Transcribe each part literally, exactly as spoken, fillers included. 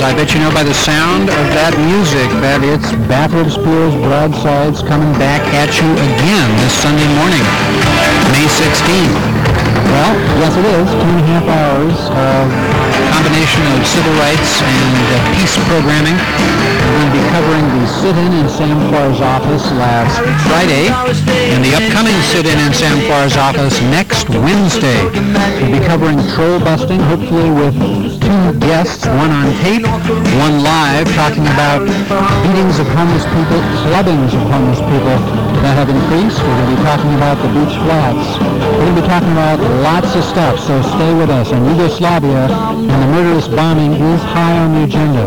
I bet you know by the sound of that music that it's Bathurst Spears Broadsides coming back at you again this Sunday morning, May sixteenth. Well, yes it is, two and a half hours of combination of civil rights and uh, peace programming. We're going to be covering the sit-in in Sam Farr's office last Friday and the upcoming sit-in in Sam Farr's office next Wednesday. We'll be covering troll busting, hopefully with two guests, one on tape, one live, talking about beatings of homeless people, clubbings of homeless people that have increased. We're going to be talking about the beach flats. We're going to be talking about lots of stuff, so stay with us. And Yugoslavia and the murderous bombing is high on the agenda.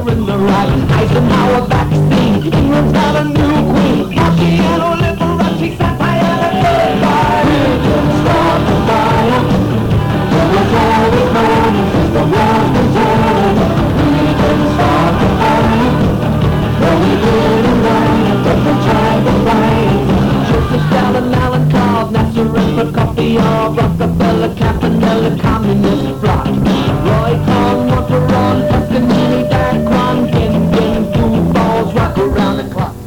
Coffee or Rockefeller, Campanella, Communist Bloc. Roy Kong, want to run, Tuscanini, Daquan, Gin, Gin, two balls, rock around the clock.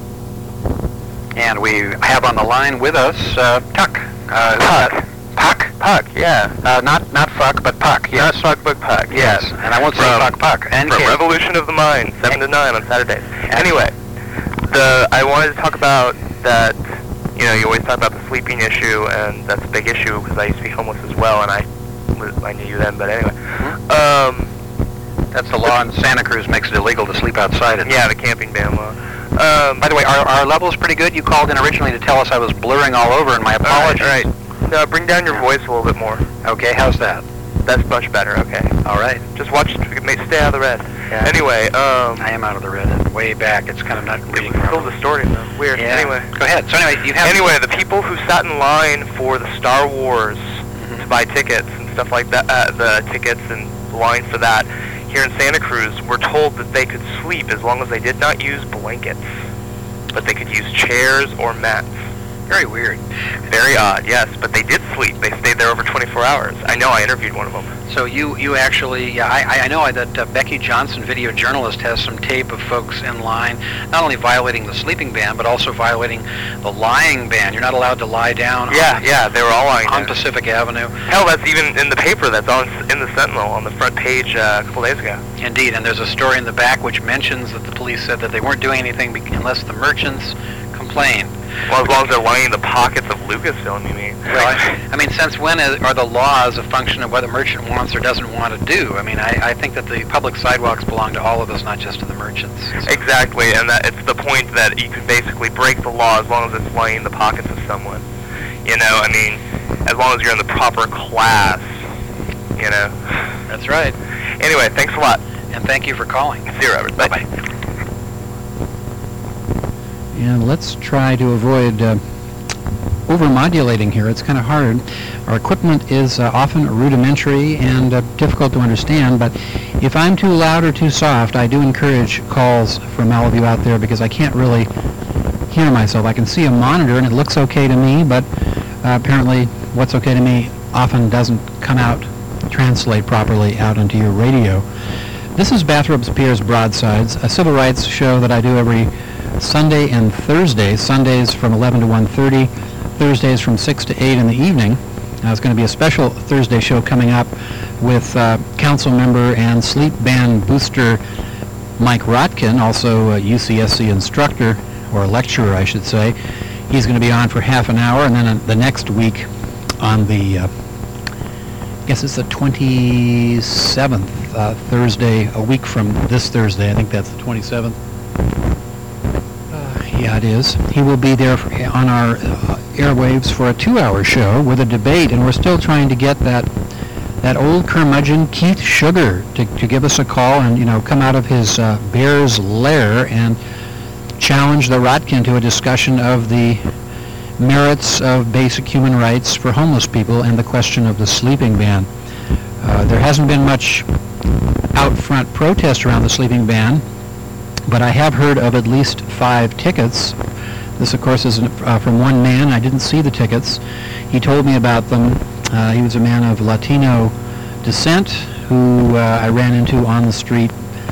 And we have on the line with us uh, Tuck. Uh, Puck. Puck? Puck, yeah. Uh, not not fuck, but Puck. Yes. Not fuck, but Puck. Yes. yes. And I won't say fuck, Puck. And from Revolution of the Mind, seven to nine on Saturdays. Anyway, the I wanted to talk about that. You know, you always talk about the sleeping issue, and that's a big issue because I used to be homeless as well, and I, I knew you then, but anyway. Mm-hmm. Um, that's the law in Santa Cruz, makes it illegal to sleep outside. Yeah, the camping ban law. Um, By the way, our, our level's pretty good. You called in originally to tell us I was blurring all over, and my apologies. All right, all right. No, bring down your voice a little bit more. Okay, how's that? That's much better, okay. All right. Just watch, stay out of the red. Yeah. Anyway, um... I am out of the red, way back. It's kind of not reading It's still distorting, though. Weird. Yeah. Anyway. Go ahead. So anyway, you have... Anyway, the people who sat in line for the Star Wars mm-hmm. to buy tickets and stuff like that, uh, the tickets and the line for that, here in Santa Cruz, were told that they could sleep as long as they did not use blankets, but they could use chairs or mats. Very weird. Very odd, yes, but they did sleep. They stayed there over twenty-four hours. I know, I interviewed one of them. So you, you actually, yeah, I, I know that uh, Becky Johnson, video journalist, has some tape of folks in line, not only violating the sleeping ban, but also violating the lying ban. You're not allowed to lie down Yeah, on, yeah, they were all lying on down. Pacific Avenue. Hell, that's even in the paper that's on in the Sentinel on the front page uh, a couple days ago. Indeed, and there's a story in the back which mentions that the police said that they weren't doing anything be- unless the merchants complained. Well, as long as they're lining the pockets of Lucasfilm, you mean? Well, I, I mean, since when is, are the laws a function of what a merchant wants or doesn't want to do? I mean, I, I think that the public sidewalks belong to all of us, not just to the merchants. So. Exactly, and that it's the point that you could basically break the law as long as it's lining the pockets of someone. You know, I mean, as long as you're in the proper class, you know. That's right. Anyway, thanks a lot. And thank you for calling. See you, Robert. Bye-bye. And let's try to avoid uh, over-modulating here. It's kind of hard. Our equipment is uh, often rudimentary and uh, difficult to understand, but if I'm too loud or too soft, I do encourage calls from all of you out there because I can't really hear myself. I can see a monitor and it looks okay to me, but uh, apparently what's okay to me often doesn't come out, translate properly out into your radio. This is Bathurst Spears Broadsides, a civil rights show that I do every Sunday and Thursday. Sundays from eleven to one thirty, Thursdays from six to eight in the evening. Now, it's going to be a special Thursday show coming up with uh, council member and sleep ban booster Mike Rotkin, also a U C S C instructor, or lecturer, I should say. He's going to be on for half an hour, and then uh, the next week on the, uh, I guess it's the twenty-seventh, uh, Thursday, a week from this Thursday, I think that's the twenty-seventh. Yeah, it is. He will be there for, on our uh, airwaves for a two-hour show with a debate, and we're still trying to get that that old curmudgeon Keith Sugar to, to give us a call and, you know, come out of his uh, bear's lair and challenge the Rotkin to a discussion of the merits of basic human rights for homeless people and the question of the sleeping ban. Uh, there hasn't been much out front protest around the sleeping ban, but I have heard of at least five tickets. This, of course, is uh, from one man. I didn't see the tickets. He told me about them. Uh, he was a man of Latino descent who uh, I ran into on the street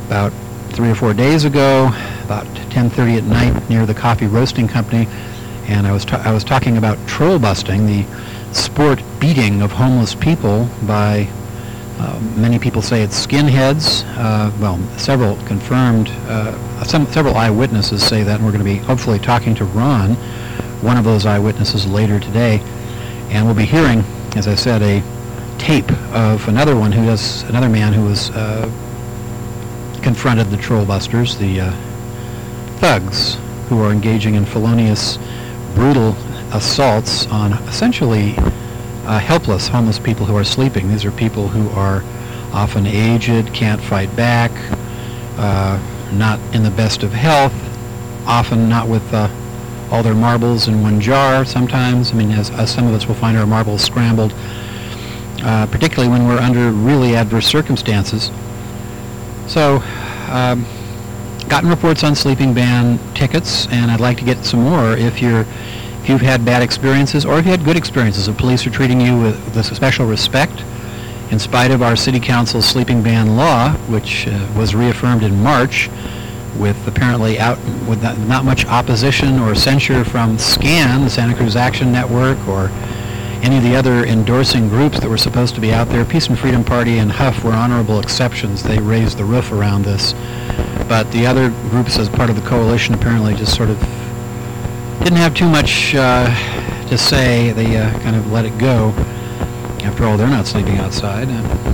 about three or four days ago, about ten thirty at night near the coffee roasting company, and I was ta- I was talking about troll busting, the sport beating of homeless people by, uh, many people say it's skinheads. Uh, well, several confirmed, uh, some several eyewitnesses say that, and we're going to be hopefully talking to Ron, one of those eyewitnesses, later today, and we'll be hearing, as I said, a tape of another one who does, another man who was uh, confronted the troll busters, the uh, thugs who are engaging in felonious, brutal assaults on essentially uh, helpless homeless people who are sleeping. These are people who are often aged, can't fight back, uh, not in the best of health, often not with uh, all their marbles in one jar sometimes. I mean, as, as some of us will find our marbles scrambled, uh, particularly when we're under really adverse circumstances. So, um, gotten reports on sleeping ban tickets, and I'd like to get some more if you're if you've had bad experiences or if you had good experiences. The police are treating you with, with special respect in spite of our city council's sleeping ban law, which uh, was reaffirmed in March with apparently out with not, not much opposition or censure from SCAN, the Santa Cruz Action Network, or any of the other endorsing groups that were supposed to be out there. Peace and Freedom Party and Huff were honorable exceptions. They raised the roof around this. But the other groups, as part of the coalition, apparently just sort of didn't have too much uh, to say. They uh, kind of let it go. After all, they're not sleeping outside.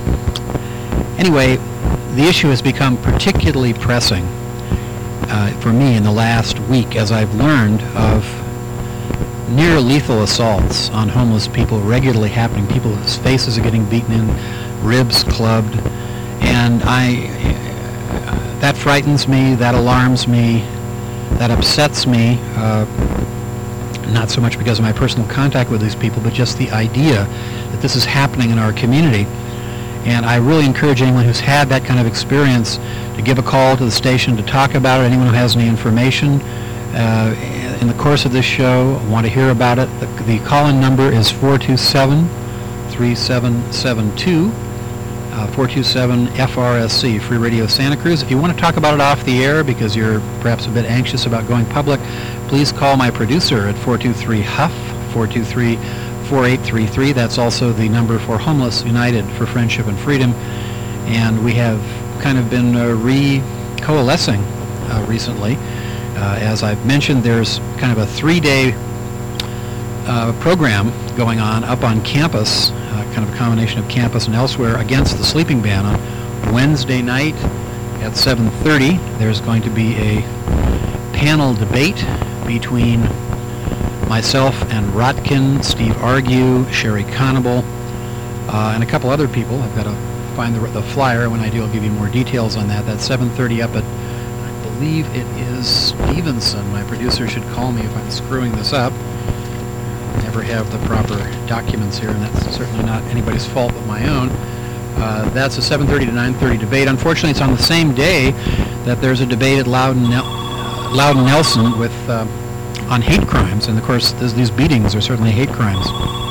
Uh, anyway, the issue has become particularly pressing uh, for me in the last week as I've learned of near lethal assaults on homeless people regularly happening. People whose faces are getting beaten in, ribs clubbed, and I, uh, that frightens me, that alarms me, that upsets me, uh, not so much because of my personal contact with these people, but just the idea that this is happening in our community. And I really encourage anyone who's had that kind of experience to give a call to the station to talk about it. Anyone who has any information uh, in the course of this show, want to hear about it, the, the call-in number is four two seven, three seven seven two, uh, four two seven F R S C, Free Radio Santa Cruz. If you want to talk about it off the air because you're perhaps a bit anxious about going public, please call my producer at four two three Huff, four two three, four eight three three. That's also the number for Homeless United for Friendship and Freedom. And we have kind of been uh, re-coalescing uh, recently. Uh, as I've mentioned, there's kind of a three-day uh, program going on up on campus, uh, kind of a combination of campus and elsewhere, against the sleeping ban. On Wednesday night at seven thirty, there's going to be a panel debate between myself and Rotkin, Steve Argue, Sherry Conable, uh, and a couple other people. I've got to find the, the flyer. When I do, I'll give you more details on that. That's seven thirty up at, I believe it is Stevenson. My producer should call me if I'm screwing this up. I never have the proper documents here, and that's certainly not anybody's fault but my own. Uh, that's a seven thirty to nine thirty debate. Unfortunately, it's on the same day that there's a debate at Loudon, Nel- Loudon Nelson with uh, on hate crimes, and of course this, these beatings are certainly hate crimes.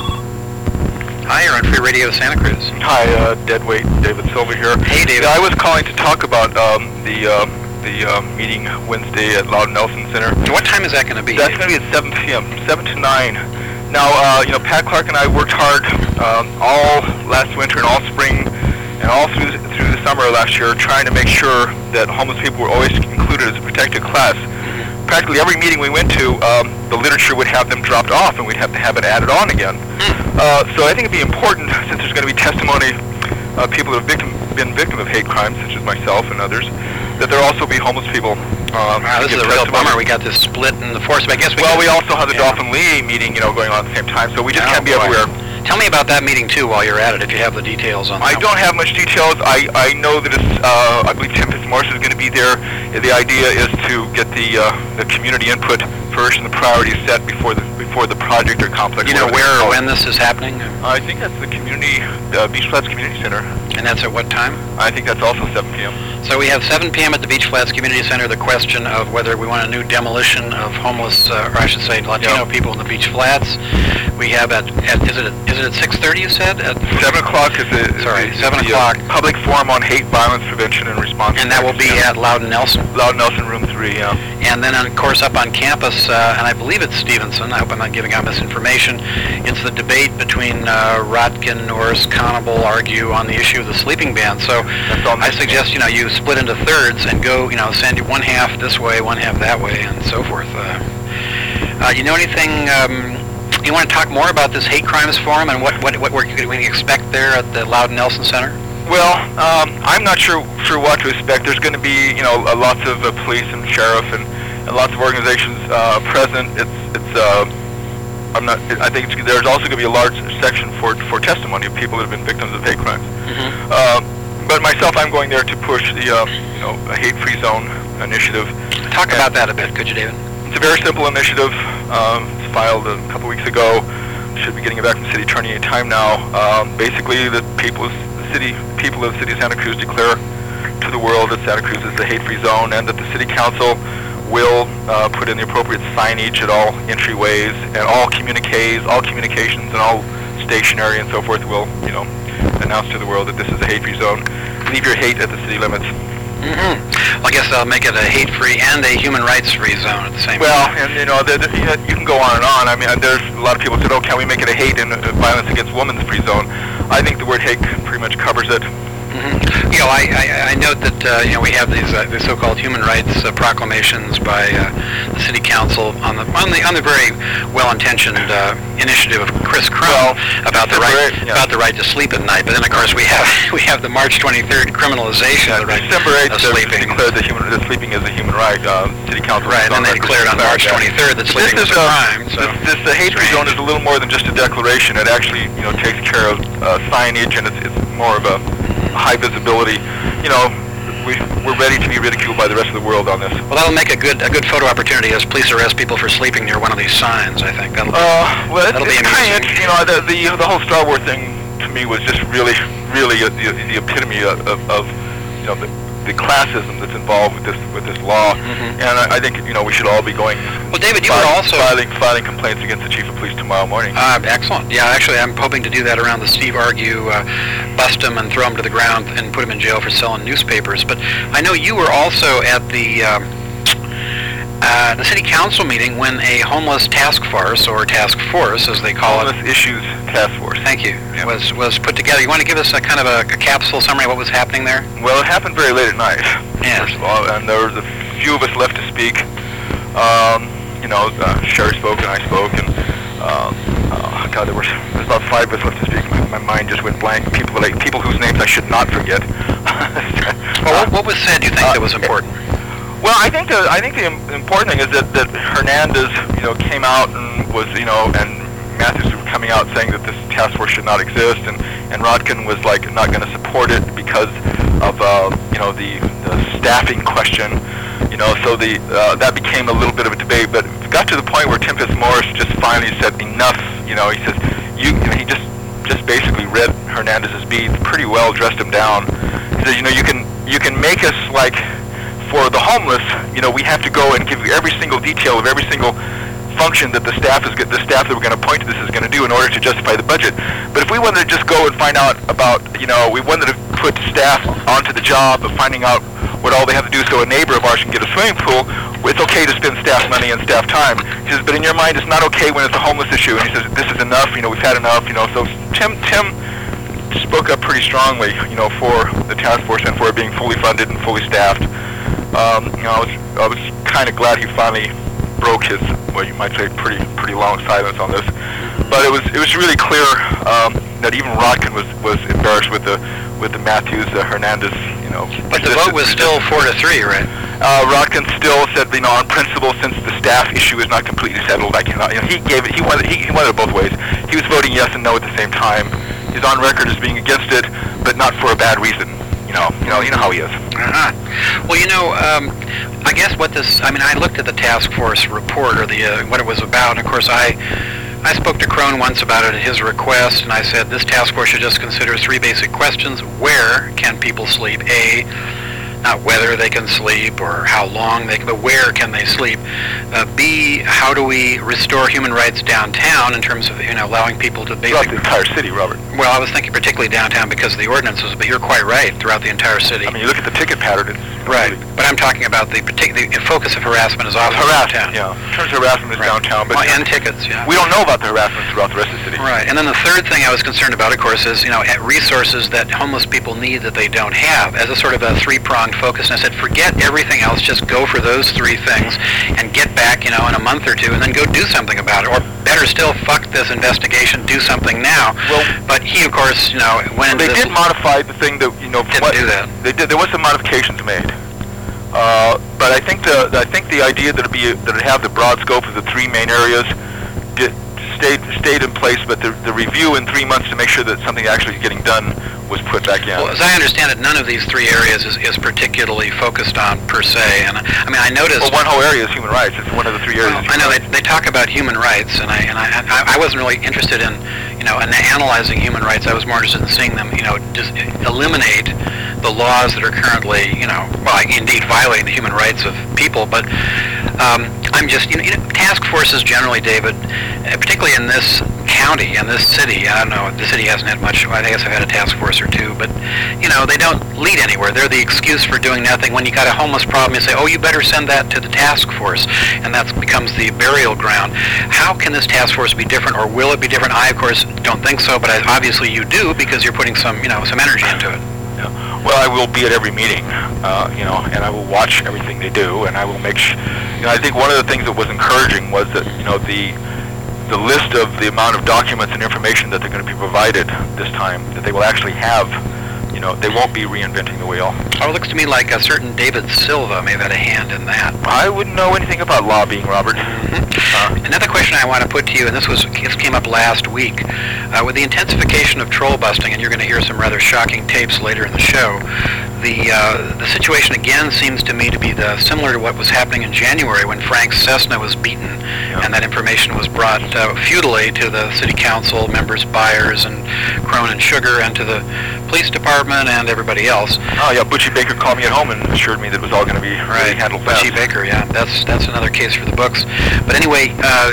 Hi, you're on Free Radio Santa Cruz. Hi, uh, Deadweight, David Silver here. Hey, David. Yeah, I was calling to talk about um, the uh, the uh, meeting Wednesday at Loudon Nelson Center. What time is that going to be? That's going to be at seven p.m., seven to nine. Now, uh, you know, Pat Clark and I worked hard um, all last winter and all spring and all through through the summer last year, trying to make sure that homeless people were always included as a protected class. Practically every meeting we went to, um, the literature would have them dropped off, and we'd have to have it added on again. Uh, so I think it'd be important, since there's going to be testimony of people that have victim, been victim of hate crimes, such as myself and others, that there also be homeless people. Um, wow, this is a real bummer. We got this split in the force. But I guess we well, can, we also have the yeah. Dauphin Lee meeting, you know, going on at the same time. So we just oh, can't be boy. everywhere. Tell me about that meeting too, while you're at it, if you have the details on. I that don't one. have much details. I, I know that it's. Uh, I believe Tim Fitzmaurice is going to be there. The idea is to get the uh, the community input first and the priorities set before the before the project or complex. You know whatever where it's or called. when this is happening? I think that's the community, uh, Beach Flats Community Center. And that's at what time? I think that's also seven p.m. So we have seven p.m. at the Beach Flats Community Center, the question of whether we want a new demolition of homeless, uh, or I should say Latino Yep. people in the Beach Flats. We have at, at is it is it at six thirty you said? At, Seven o'clock is the, is Sorry, the, seven the, o'clock. Uh, public forum on hate, violence prevention, and response. and that will be at Loudon Nelson. Loud Nelson, room three. Yeah. And then, of course, up on campus, uh, and I believe it's Stevenson, I hope I'm not giving out misinformation, it's the debate between uh, Rotkin, Norris, Conable argue on the issue of the sleeping ban. So That's all I suggest, you know, you split into thirds and go, you know, send one half this way, one half that way, and so forth. Uh, uh, you know anything, um, you want to talk more about this hate crimes forum and what, what, what we're, we can expect there at the Loudon Nelson Center? Well, um, I'm not sure sure what to expect. There's going to be, you know, uh, lots of uh, police and sheriff and, and lots of organizations uh, present. It's it's. Uh, I'm not. I think it's, there's also going to be a large section for for testimony of people that have been victims of hate crimes. Mm-hmm. Uh, but myself, I'm going there to push the uh, you know a hate-free zone initiative. Talk And about that a bit, could you, David? It's a very simple initiative. Um, it's filed a couple weeks ago. Should be getting it back from the city attorney any time now. Um, basically, the people, the city people of the city of Santa Cruz declare to the world that Santa Cruz is the hate-free zone, and that the city council will uh, put in the appropriate signage at all entryways and all communiques, all communications, and all stationery and so forth will, you know, announce to the world that this is a hate-free zone. Leave your hate at the city limits. Mm-hmm. Well, I guess I'll make it a hate-free and a human rights-free zone at the same Well, time. and you know, the, the, you know, you can go on and on. I mean, there's a lot of people said, "Oh, can we make it a hate and uh, violence against women's free zone?" I think the word hate pretty much covers it. Mm-hmm. You know, I, I, I note that uh, you know we have these uh, the so-called human rights uh, proclamations by uh, the city council on the on the on the very well-intentioned uh, initiative of Chris Crum Well, about the right December eighth, yeah. about the right to sleep at night. But then, of course, we have we have the March twenty-third criminalization of the right December eighth, of they sleeping. declared that, human, that sleeping is a human right. Uh, city council. Right, and was then they record declared on about March that. twenty-third that sleeping This was is a a- crime. So This, this the hate-free zone is a little more than just a declaration. It actually, you know, takes care of uh, signage, and it's, it's more of a high visibility. You know, we, we're ready to be ridiculed by the rest of the world on this. well, that'll make a good a good photo opportunity as police arrest people for sleeping near one of these signs. I think that'll. Be, Uh, well, it's, That'll be it's kind of amusing. interesting. You know, the, the the whole Star Wars thing to me was just really, really uh, the, the epitome of, of, of you know the, the classism that's involved with this with this law. Mhm. And I, I think you know we should all be going. Well, David, you filing, were also. filing filing complaints against the chief of police tomorrow morning. Uh, excellent. Yeah, actually, I'm hoping to do that around the Steve Argue, uh, bust him and throw him to the ground and put him in jail for selling newspapers. But I know you were also at the uh, uh, the city council meeting when a homeless task force, or task force as they call it, Homeless Issues Task Force. thank you, was was put together. You want to give us a kind of a, a capsule summary of what was happening there? Well, it happened very late at night. Yeah. First of all, and there was a few of us left to speak. Um, you know, uh, Sherry spoke and I spoke, and um, uh, God, there were there was about five of us left to speak. My, my mind just went blank. People like people whose names I should not forget. Well, what, what was said? Do you think uh, that was important? Well, I think the I think the im- important thing is that, that Hernandez, you know, came out and was, you know, and Matthews were coming out saying that this task force should not exist, and and Rodkin was like not going to support it because of uh, you know the, the staffing question, you know. So the uh, that became a little bit of a debate, but it got to the point where Tim Fitzmaurice just finally said enough. You know, he says you. you know, he just just basically read Hernandez's beads pretty well, dressed him down. He says, you know, you can you can make us like. For the homeless, you know, we have to go and give you every single detail of every single function that the staff is the staff that we're going to appoint to this is going to do in order to justify the budget. But if we wanted to just go and find out about, you know, we wanted to put staff onto the job of finding out what all they have to do so a neighbor of ours can get a swimming pool, it's okay to spend staff money and staff time. He says, but in your mind, it's not okay when it's a homeless issue. And he says, this is enough. You know, we've had enough. You know, so Tim Tim spoke up pretty strongly, you know, for the task force and for it being fully funded and fully staffed. Um, you know, I was I was kind of glad he finally broke his, well, you might say, pretty pretty long silence on this. But it was it was really clear um, that even Rodkin was, was embarrassed with the with the Matthews uh, Hernandez, you know. But the vote was still four to three, right? Uh, Rodkin still said, you know, on principle, since the staff issue is not completely settled, I cannot. You know, he gave it. He wanted he, he wanted it both ways. He was voting yes and no at the same time. He's on record as being against it, but not for a bad reason. You know, you know, you know how he is. Uh-huh. Well, you know, um, I guess what this, I mean, I looked at the task force report, or the uh, what it was about, and of course I I spoke to Crone once about it at his request, and I said this task force should just consider three basic questions. Where can people sleep? A, not whether they can sleep or how long they can, but where can they sleep? Uh, B, how do we restore human rights downtown in terms of, you know, allowing people to Throughout basically... the entire city, Robert. Well, I was thinking particularly downtown because of the ordinances, but you're quite right, throughout the entire city. I mean, you look at the ticket pattern, it's... Right, but I'm talking about the particular the focus of harassment is often Harassment, downtown. yeah. In terms of harassment is Right. downtown, but Well, and tickets, yeah. we don't know about the harassment throughout the rest of the city. Right, and then the third thing I was concerned about, of course, is, you know, at resources that homeless people need that they don't have, as a sort of a three-pronged focus. And I said, forget everything else, just go for those three things and get back, you know, in a month or two, and then go do something about it. Or better still, fuck this investigation, do something now. Well, but he, of course, you know, went into They this... did modify the thing that, you know... Didn't what, do that. They did. There was some modifications made. Uh, but I think the I think the idea that it be that it have the broad scope of the three main areas did, stayed stayed in place. But the the review in three months to make sure that something actually is getting done was put back in. Well, as I understand it, none of these three areas is, is particularly focused on per se. And I mean, I noticed. Well, one whole area is human rights. It's one of the three areas. Well, I know they, they talk about human rights, and I and I, I I wasn't really interested in, you know, in analyzing human rights. I was more interested in seeing them, you know, just eliminate the laws that are currently, you know, well, indeed violating the human rights of people. But um, I'm just, you know, you know, task forces generally, David, uh, particularly in this county and this city. I don't know, the city hasn't had much. I guess I've had a task force or two, but you know, they don't lead anywhere. They're the excuse for doing nothing. When you got a homeless problem, you say, "Oh, you better send that to the task force," and that becomes the burial ground. How can this task force be different, or will it be different? I, of course, don't think so, but I, obviously you do because you're putting some, you know, some energy into it. Yeah. Well, I will be at every meeting, uh, you know, and I will watch everything they do, and I will make sure. You know, I think one of the things that was encouraging was that, you know, the the list of the amount of documents and information that they're going to be provided this time, that they will actually have. You know, they won't be reinventing the wheel. Oh, it looks to me like a certain David Silva may have had a hand in that. I wouldn't know anything about lobbying, Robert. Mm-hmm. Uh, Another question I want to put to you, and this was this came up last week, uh, with the intensification of troll busting, and you're going to hear some rather shocking tapes later in the show. The uh, the situation again seems to me to be the similar to what was happening in January when Frank Cessna was beaten, yeah. and that information was brought uh, futilely to the city council members, Byers, and Crone and Sugar, and to the police department and everybody else. oh yeah, Butchie Baker called me at home and assured me that it was all going to be really Right, handled fast. Butchie Baker, yeah, that's that's another case for the books. But anyway, uh,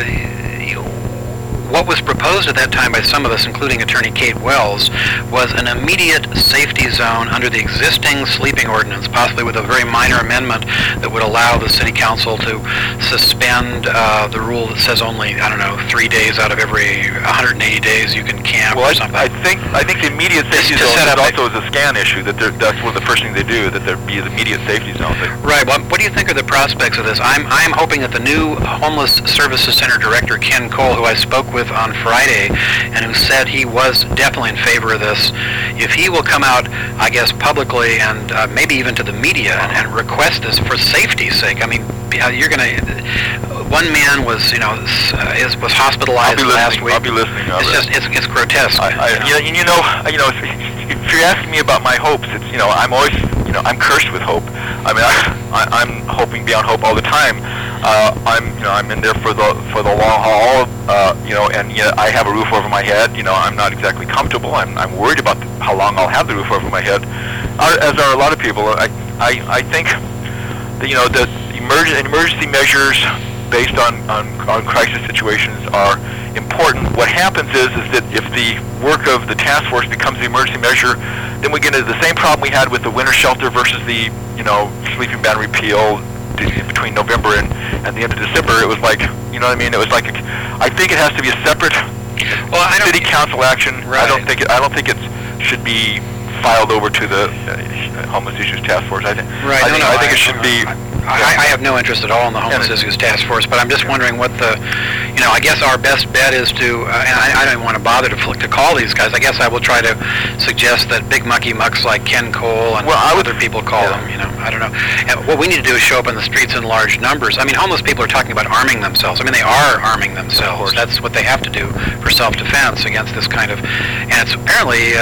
what was proposed at that time by some of us, including Attorney Kate Wells, was an immediate safety zone under the existing sleeping ordinance, possibly with a very minor amendment that would allow the city council to suspend uh, the rule that says only, I don't know, three days out of every one hundred eighty days you can camp Well, or I, something. I think I think the immediate safety to zone set is up also is a scan issue. That they're, that's one of the first things they do. That there be the immediate safety zone. That, Right. Well, what do you think are the prospects of this? I'm I'm hoping that the new Homeless Services Center director, Ken Cole, who I spoke with on Friday, and who said he was definitely in favor of this, if he will come out, I guess, publicly and uh, maybe even to the media and, and request this for safety's sake. I mean, you're going to. One man was, you know, uh, is was hospitalized I'll be last listening. week. I'll be listening. It's just it's it's grotesque. I, I, you, know? you know, you know, if you're asking me about my hopes, it's, you know, I'm always, you know, I'm cursed with hope. I mean, I, I, I'm hoping beyond hope all the time. Uh, I'm, you know, I'm in there for the for the long haul. Uh, you know, and you know, I have a roof over my head. You know, I'm not exactly comfortable. I'm I'm worried about the, how long I'll have the roof over my head, uh, as are a lot of people. I I, I think that, you know, the emerg- emergency measures based on, on, on crisis situations are important. What happens is is that if the work of the task force becomes the emergency measure, then we get into the same problem we had with the winter shelter versus the, you know, sleeping ban repeal between November and, and the end of December. It was like, you know what I mean? It was like, a, I think it has to be a separate well, I don't, city council action. Right. I don't think it, I don't think it should be filed over to the uh, Homeless Issues Task Force. I think Right, I no, think, no, I think I- it should be. I, I have no interest at all in the Homeless And it- Issues Task Force, but I'm just wondering what the, you know, I guess our best bet is to, uh, and I, I don't want to bother to, to call these guys. I guess I will try to suggest that big mucky mucks like Ken Cole and Well, I would- other people call yeah. them, you know, I don't know. And what we need to do is show up in the streets in large numbers. I mean, homeless people are talking about arming themselves. I mean, they are arming themselves. That's what they have to do for self-defense against this kind of, and it's apparently, uh,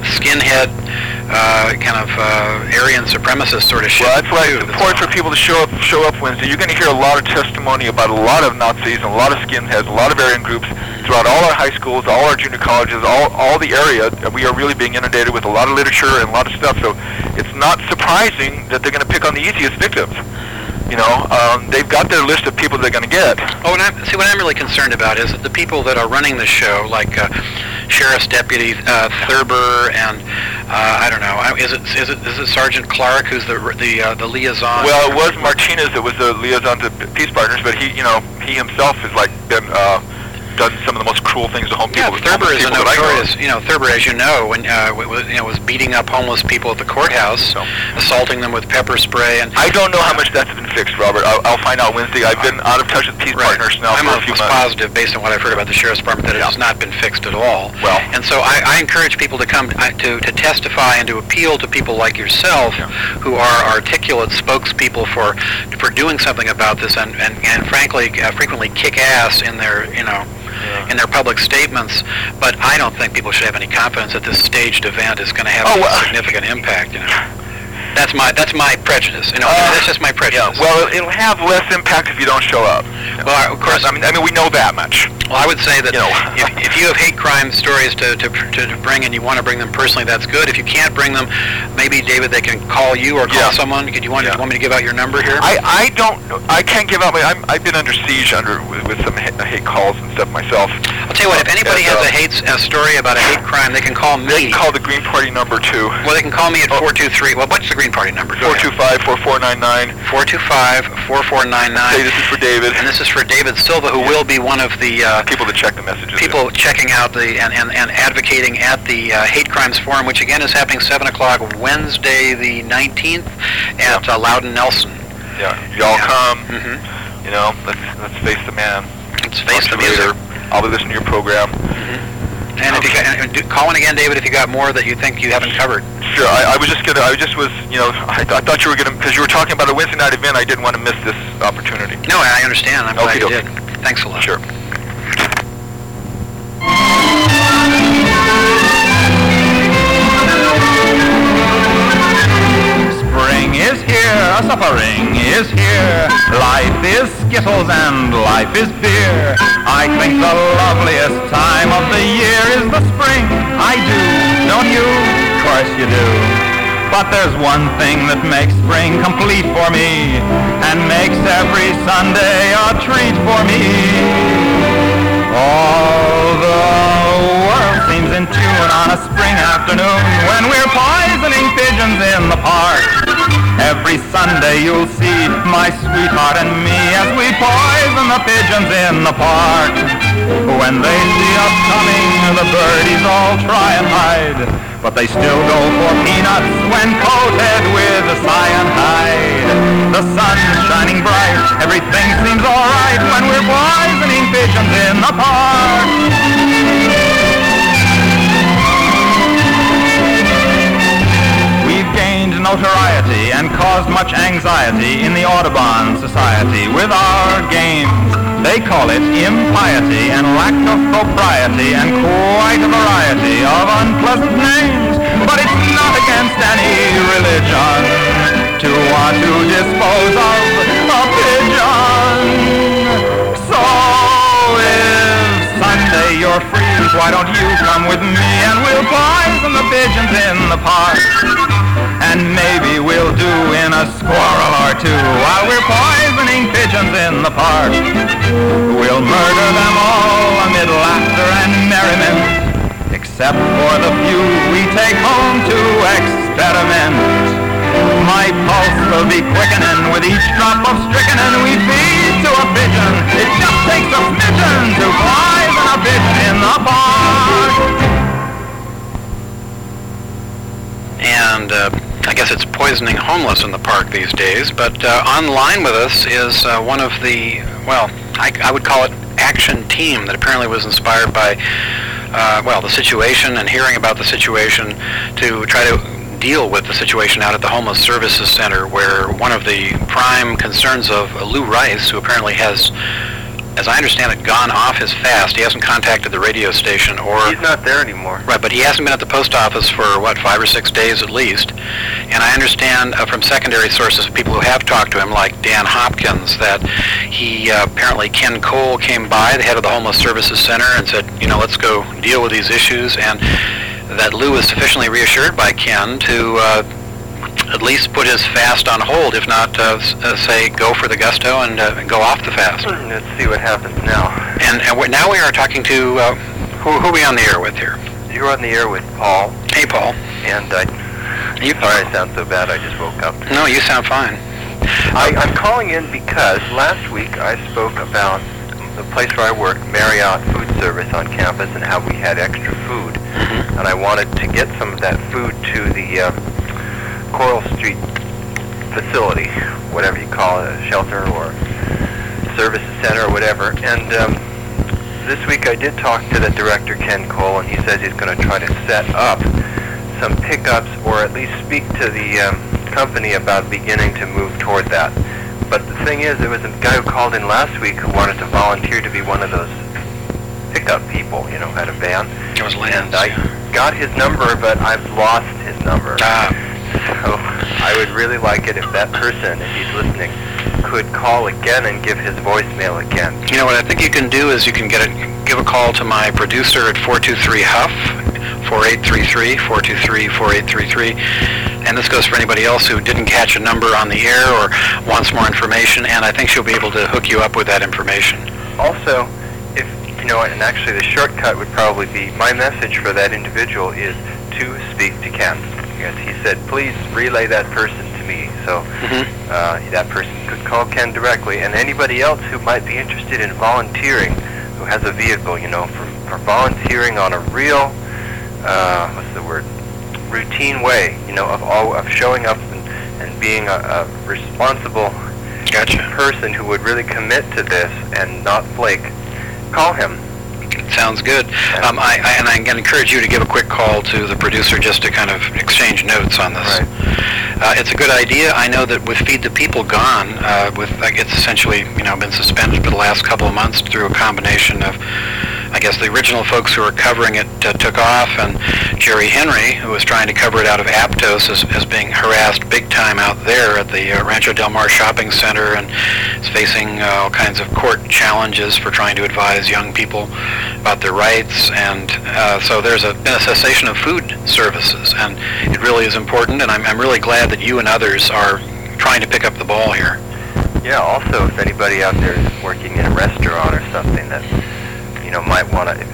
skinhead uh, kind of uh, Aryan supremacist sort of shit. Well, that's why too, it's that's important all. for people to show up show up Wednesday. You're going to hear a lot of testimony about a lot of Nazis and a lot of skinheads, a lot of Aryan groups throughout all our high schools, all our junior colleges, all all the area. We are really being inundated with a lot of literature and a lot of stuff. So it's not surprising that they're going to pick on the easiest victims. You know, um, they've got their list of people they're going to get. Oh, and I, see, what I'm really concerned about is that the people that are running the show, like uh, Sheriff's Deputy uh, Thurber and uh, I don't know, is it is it is it Sergeant Clark who's the the uh, the liaison? Well, it was Martinez that was the liaison to Peace Partners, but he, you know, he himself has like been. Uh, done some of the most cruel things to home Yeah, people. Thurber is a people that I know. notorious, you know, Thurber, as you know, when uh, w- w- you know, was beating up homeless people at the courthouse, So- assaulting them with pepper spray, and I don't know how much that's been fixed, Robert. I'll, I'll find out Wednesday. I've been out of touch with Peace Right. Partners now I'm for a few almost months. positive, based on what I've heard about the Sheriff's Department, that it Yeah. has not been fixed at all. Well- and so I, I encourage people to come uh, to, to testify and to appeal to people like yourself, Yeah. who are articulate spokespeople for for doing something about this, and and, and frankly, uh, frequently kick ass in their, you know, Yeah. in their public statements. But I don't think people should have any confidence that this staged event is going to have Oh, a well- significant impact. You know, that's my that's my prejudice. You know, Uh, that's just my Yeah, prejudice. well, it'll have less impact if you don't show up. Well, of course. I mean, I mean, we know that much. Well, I would say that You know. if, if you have hate crime stories to, to, to, to bring and you want to bring them personally, that's good. If you can't bring them, maybe, David, they can call you or call Yeah. someone. Could you want, Yeah. want me to give out your number here? I, I don't, I can't give out my, I'm, I've been under siege under, with, with some hate, hate calls and stuff myself. I'll tell you what, if anybody And, has uh, a hate a story about a hate crime, they can call me. They can call the Green Party number too. Well, they can call me at Oh. four two three, well, what's the Green Party number? Go four ahead. two five, four four nine nine. four two five, four four nine nine. Say this is for David. And this is for David Silva, who Yeah. will be one of the uh, People that check the messages. people checking out the and, and, and advocating at the uh, Hate Crimes Forum, which again is happening seven o'clock Wednesday the nineteenth at uh, Loudon Nelson. Yeah, y'all Yeah. come. Mm-hmm. You know, let's let's face the man. Let's face the Talk to you music. later. I'll be listening to your program. And if you got, and do, call in again, David, if you got more that you think you haven't covered. Sure. I, I was just gonna. I just was. You know, I, I thought you were gonna because you were talking about a Wednesday night event. I didn't want to miss this opportunity. No, I understand. I'm glad you Okey-doke. did. Thanks a lot. Sure. Spring is here, a suffering is here. Life is skittles and life is beer. I think the loveliest time of the year is the spring. I do, don't you? Of course you do. But there's one thing that makes spring complete for me, and makes every Sunday a treat for me. All the world seems in tune on a spring afternoon when we're poisoning pigeons in the park. Every Sunday you'll see my sweetheart and me as we poison the pigeons in the park. When they see us coming, the birdies all try and hide, but they still go for peanuts when coated with cyanide. The sun's shining bright, everything seems alright when we're poisoning pigeons in the park. We've gained notoriety and caused much anxiety in the Audubon Society with our games. They call it impiety and lack of propriety and quite a variety of unpleasant names. But it's not against any religion to want to dispose of a pigeon. So if Sunday you're free, why don't you come with me and we'll poison the pigeons in the park. And maybe we'll do in a squirrel or two while we're poisoning pigeons in the park. We'll murder them all amid laughter and merriment, except for the few we take home to experiment. My pulse will be quickening with each drop of strychnine we feed to a pigeon. It just takes a smidgen to poison a pigeon in the park. And uh, I guess it's poisoning homeless in the park these days. But uh, online with us is uh, one of the, well, I, I would call it action team that apparently was inspired by, uh, well, the situation and hearing about the situation to try to deal with the situation out at the Homeless Services Center, where one of the prime concerns of uh, Lou Rice, who apparently has as I understand it, gone off his fast. He hasn't contacted the radio station or... He's not there anymore. Right, but he hasn't been at the post office for, what, five or six days at least. And I understand uh, from secondary sources, people who have talked to him, like Dan Hopkins, that he, uh, apparently Ken Cole came by, the head of the Homeless Services Center, and said, you know, let's go deal with these issues, and that Lou was sufficiently reassured by Ken to uh, at least put his fast on hold, if not, uh, s- uh, say, go for the gusto and uh, go off the fast. Let's see what happens now. And, and we're, now we are talking to, uh, who, who are we on the air with here? You're on the air with Paul, Hey, Paul. and I... You, Sorry I sound so bad, I just woke up. No, you sound fine. I, I'm calling in because last week I spoke about the place where I work, Marriott Food Service on campus, and how we had extra food. Mm-hmm. And I wanted to get some of that food to the uh, Coral Street facility, whatever you call it, a shelter or services center or whatever. And um, this week I did talk to the director, Ken Cole, and he says he's going to try to set up some pickups, or at least speak to the um, company about beginning to move toward that. But the thing is, there was a guy who called in last week who wanted to volunteer to be one of those pickup people, you know, at a van. It was Lance. And I got his number, but I've lost his number. Ah. So I would really like it if that person, if he's listening, could call again and give his voicemail again. You know what I think you can do is you can get a, give a call to my producer at four two three H U F, four eight three three, four two three, four eight three three. And this goes for anybody else who didn't catch a number on the air or wants more information, and I think she'll be able to hook you up with that information. Also, if, you know, and actually the shortcut would probably be, my message for that individual is to speak to Ken. Because he said, please relay that person to me. So Mm-hmm. uh, that person could call Ken directly, and anybody else who might be interested in volunteering, who has a vehicle, you know, for, for volunteering on a real, uh, what's the word, routine way, you know, of all of showing up and, and being a, a responsible Gotcha. person who would really commit to this and not flake. Call him. Sounds good. Um, I, I, and I'm going to encourage you to give a quick call to the producer just to kind of exchange notes on this. Right. Uh, it's a good idea. I know that with Feed the People gone, uh, with like, it's essentially, you know, been suspended for the last couple of months through a combination of, I guess the original folks who were covering it uh, took off, and Jerry Henry, who was trying to cover it out of Aptos, is, is being harassed big time out there at the uh, Rancho Del Mar Shopping Center, and is facing uh, all kinds of court challenges for trying to advise young people about their rights. And uh, so there's a, been a cessation of food services, and it really is important, and I'm, I'm really glad that you and others are trying to pick up the ball here. Yeah, also, if anybody out there is working in a restaurant or something that, you know, might want to,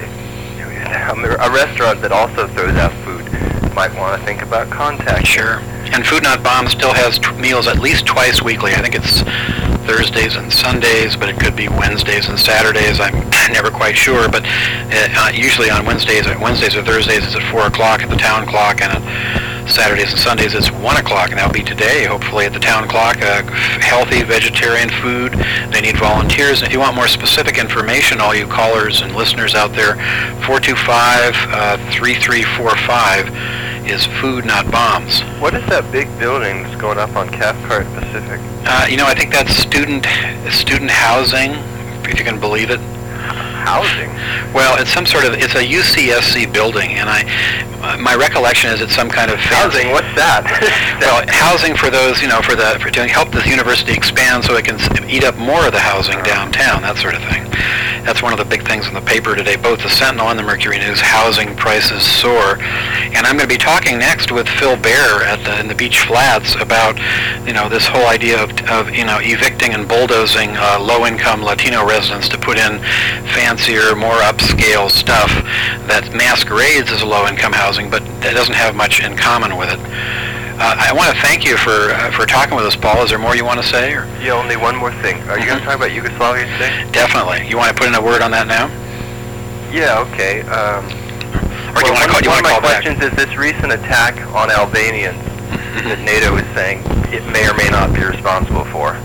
a restaurant that also throws out food, might want to think about contacting. Sure. And Food Not Bomb still has t- meals at least twice weekly. I think it's Thursdays and Sundays, but it could be Wednesdays and Saturdays. I'm never quite sure, but uh, usually on Wednesdays, Wednesdays or Thursdays it's at four o'clock at the town clock, and on Saturdays and Sundays it's one o'clock, and that'll be today, hopefully, at the town clock. Uh, healthy vegetarian food. They need volunteers. If you want more specific information, all you callers and listeners out there, four two five, three three four five is Food Not Bombs. What is that big building that's going up on Cathcart Pacific? Uh, you know, I think that's student student housing, if you can believe it. Housing? Well, it's some sort of, it's a U C S C building, and I, uh, my recollection is it's some kind of fancy, Housing? What's that? well, housing for those, you know, for the, for to help the university expand so it can s- eat up more of the housing downtown, that sort of thing. That's one of the big things in the paper today, both the Sentinel and the Mercury News. Housing prices soar. And I'm going to be talking next with Phil Baer at the, in the Beach Flats about, you know, this whole idea of, of you know, evicting and bulldozing uh, low-income Latino residents to put in fancier, more upscale stuff that masquerades as low-income housing, but that doesn't have much in common with it. Uh, I want to thank you for uh, for talking with us, Paul. Is there more you want to say? Or? Yeah, only one more thing. Are you going to talk about Yugoslavia today? Definitely. You want to put in a word on that now? Yeah, okay. Um, Or do you well, want to call, one, do you want one to of call my back? questions is this recent attack on Albanians that NATO is saying it may or may not be responsible for.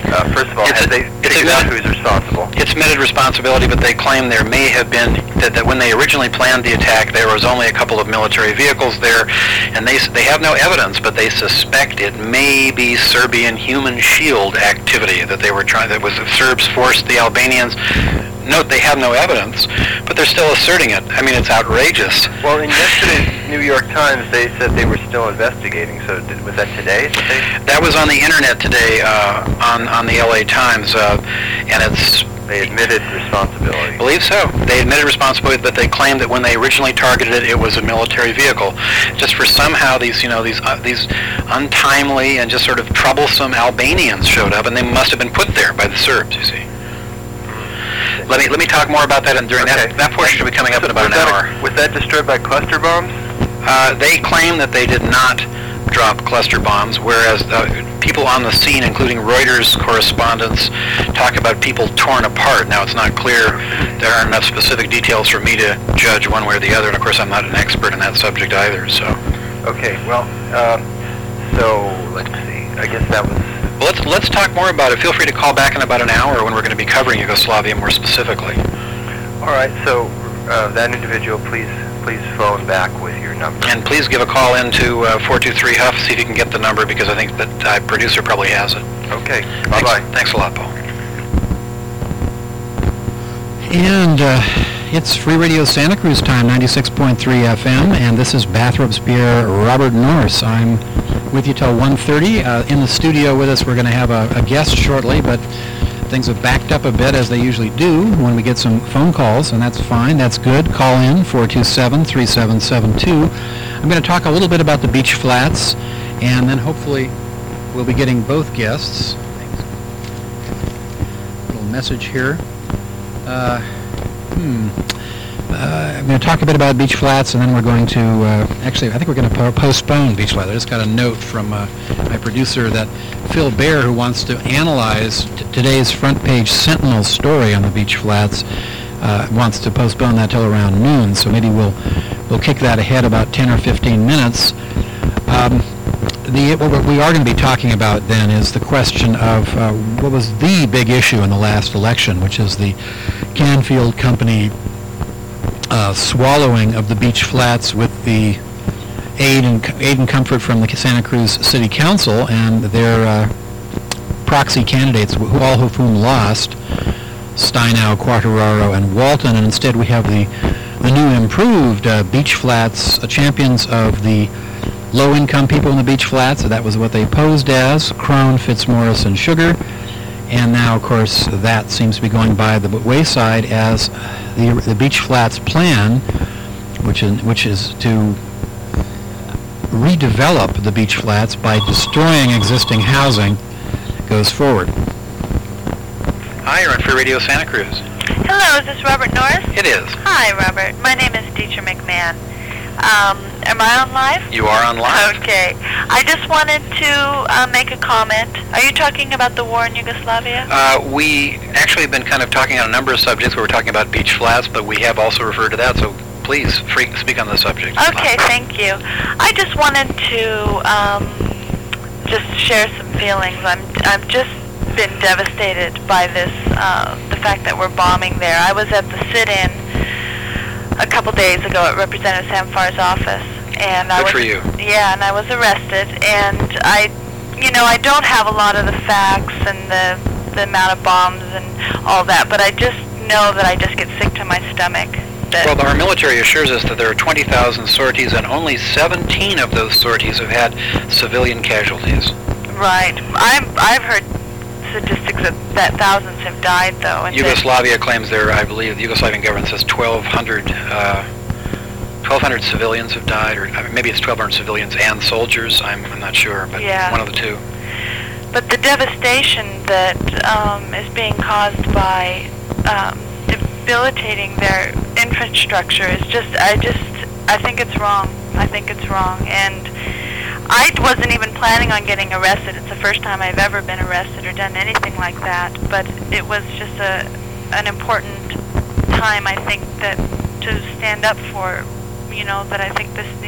Uh, first of all, It's have a- they it's figured out admitted- who's responsible? It's admitted responsibility, but they claim there may have been, that, that when they originally planned the attack, there was only a couple of military vehicles there, and they, s- they have no evidence, but they suspect it may be Serbian human shield activity that they were trying, that was the Serbs forced the Albanians. Note, they have no evidence, but they're still asserting it. I mean, it's outrageous. Well, in yesterday's New York Times, they said they were still investigating. So did, was that today? That they, That was on the internet today, uh, on, on the L A Times, uh, and it's, they admitted responsibility. I believe so. They admitted responsibility, but they claimed that when they originally targeted it, it was a military vehicle. Just for somehow these, you know, these uh, these untimely and just sort of troublesome Albanians showed up, and they must have been put there by the Serbs, you see. Let me let me talk more about that, and during Okay. that that portion will be coming up in about was an that hour. A, was that destroyed by cluster bombs? Uh, they claim that they did not drop cluster bombs, whereas uh, people on the scene, including Reuters correspondents, talk about people torn apart. Now, it's not clear. There aren't enough specific details for me to judge one way or the other, and of course, I'm not an expert in that subject either. So, Okay, well, uh, so let's see. I guess that was... well, let's let's talk more about it. Feel free to call back in about an hour when we're going to be covering Yugoslavia more specifically. All right, so uh, that individual, please please phone back with your number. And please give a call into uh, four two three Huff, see if you can get the number, because I think that uh, producer probably has it. Okay, Thanks, bye-bye. thanks a lot, Paul. And uh, it's Free Radio Santa Cruz time, ninety-six point three F M, and this is Bathrobes Beer, Robert Norris. I'm with you till one thirty. Uh, in the studio with us, we're going to have a, a guest shortly, but things have backed up a bit, as they usually do when we get some phone calls, and that's fine. That's good. Call in, four two seven, three seven seven two. I'm going to talk a little bit about the beach flats, and then hopefully we'll be getting both guests. Little message here. Uh, hmm. Uh, I'm going to talk a bit about beach flats, and then we're going to, uh, actually, I think we're going to po- postpone beach flats. I just got a note from uh, my producer that Phil Baer, who wants to analyze t- today's front page Sentinel story on the beach flats, uh, wants to postpone that till around noon. So maybe we'll we'll kick that ahead about ten or fifteen minutes. Um, the what we are going to be talking about then is the question of uh, what was the big issue in the last election, which is the Canfield Company Uh, swallowing of the beach flats with the aid and aid and comfort from the Santa Cruz City Council and their uh, proxy candidates, who, all of whom lost, Steinow, Quartararo, and Walton, and instead we have the the new improved uh, beach flats, uh, champions of the low-income people in the beach flats. So that was what they posed as: Crone, Fitzmaurice, and Sugar. And now, of course, that seems to be going by the wayside as the the beach flats plan, which is which is to redevelop the beach flats by destroying existing housing, goes forward. Hi, you're on Free Radio Santa Cruz. Hello, is this Robert Norris? It is. Hi, Robert. My name is Deetra McMahon. Um, am I on live? You are on live. Okay. I just wanted to uh, make a comment. Are you talking about the war in Yugoslavia? Uh, we actually have been kind of talking on a number of subjects where we're talking about beach flats, but we have also referred to that, so please free, speak on the subject. Okay, thank you. I just wanted to um, just share some feelings. I'm I've just been devastated by this, uh, the fact that we're bombing there. I was at the sit-in a couple days ago at Representative Samfar's office, and I Good was for you. yeah, and I was arrested, and I, you know, I don't have a lot of the facts and the the amount of bombs and all that, but I just know that I just get sick to my stomach. That Well, our military assures us that there are twenty thousand sorties, and only seventeen of those sorties have had civilian casualties. right, I've I've heard statistics that, that thousands have died though. And that- Yugoslavia claims there, I believe, the Yugoslavian government says twelve hundred, uh, twelve hundred civilians have died, or I mean, maybe it's twelve hundred civilians and soldiers. I'm, I'm not sure, but Yeah. one of the two. But the devastation that um, is being caused by um, debilitating their infrastructure is just, I just, I think it's wrong. I think it's wrong. And I wasn't even planning on getting arrested. It's the first time I've ever been arrested or done anything like that. But it was just a an important time, I think, that to stand up for, you know, that I think this needs to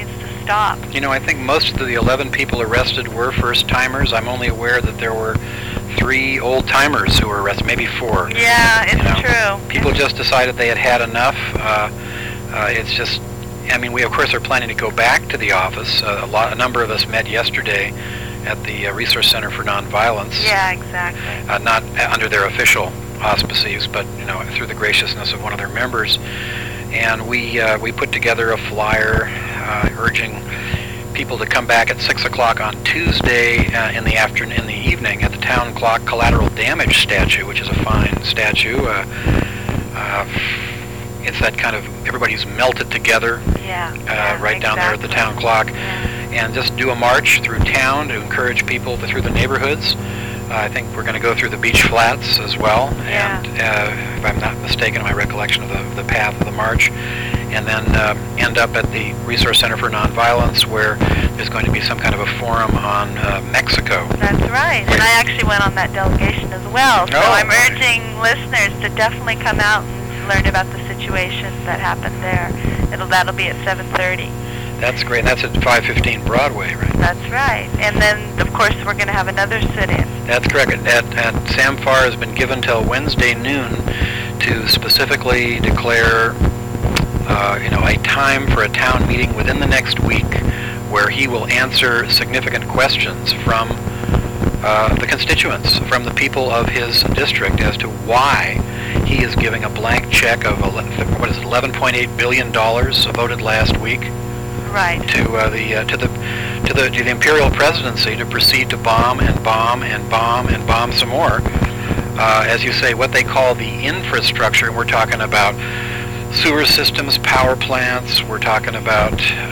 stop. You know, I think most of the eleven people arrested were first-timers. I'm only aware that there were three old-timers who were arrested, maybe four. Yeah, it's You know, true. People It's- just decided they had had enough. Uh, uh, it's just, I mean, we of course are planning to go back to the office. Uh, a lot, a number of us met yesterday at the uh, Resource Center for Nonviolence. Yeah, exactly. Uh, not uh, under their official auspices, but you know, through the graciousness of one of their members. And we uh, we put together a flyer uh, urging people to come back at six o'clock on Tuesday uh, in the afternoon, in the evening, at the Town Clock Collateral Damage statue, which is a fine statue. Uh, uh, it's that kind of, everybody's melted together Yeah. uh, yeah, right down there at the exactly. town clock, Yeah. and just do a march through town to encourage people to, through the neighborhoods. Uh, I think we're going to go through the beach flats as well, Yeah. and uh, if I'm not mistaken in my recollection of the, the path of the march, and then uh, end up at the Resource Center for Nonviolence, where there's going to be some kind of a forum on uh, Mexico. That's right. And I actually went on that delegation as well. So Oh, I'm nice. urging listeners to definitely come out and learn about the situation that happened there. It'll that'll be at seven thirty. That's great. And that's at five fifteen Broadway, right? That's right. And then of course we're going to have another sit-in. That's correct. And, and SAMFAR has been given till Wednesday noon to specifically declare, uh, you know, a time for a town meeting within the next week, where he will answer significant questions from uh, the constituents, from the people of his district, as to why he is giving a blank check of ele- what is it, eleven point eight billion dollars voted last week Right. to uh, the uh, to the to the to the imperial presidency to proceed to bomb and bomb and bomb and bomb some more. Uh, as you say, what they call the infrastructure. And we're talking about sewer systems, power plants. We're talking about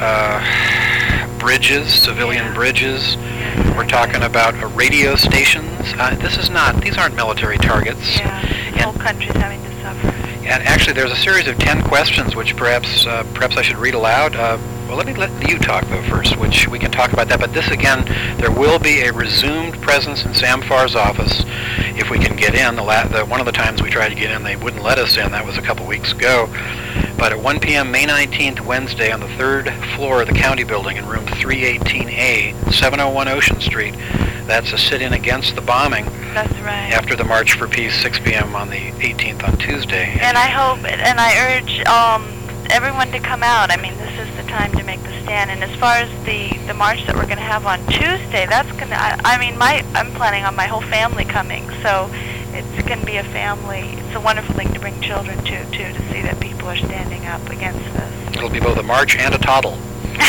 uh, bridges, civilian Yeah. bridges. We're talking about uh, radio stations. Uh, this is not; these aren't military targets. Yeah. The whole country's having to suffer. And actually, there's a series of ten questions, which perhaps uh, perhaps I should read aloud. Uh, well, let me let you talk though first, which we can talk about that. But this again, there will be a resumed presence in SAMFAR's office if we can get in. The, la- the one of the times we tried to get in, they wouldn't let us in. That was a couple weeks ago. But at one p.m. May nineteenth, Wednesday, on the third floor of the county building in room three eighteen A, seven oh one Ocean Street, that's a sit-in against the bombing. That's right. After the March for Peace, six p.m. on the eighteenth on Tuesday. And I hope, and I urge um, everyone to come out. I mean, this is the time to make the stand. And as far as the, the march that we're going to have on Tuesday, that's going to, I, I mean, my I'm planning on my whole family coming. So it's going to be a family. It's a wonderful thing to bring children to, too, to see that people are standing up against this. It'll be both a march and a toddle.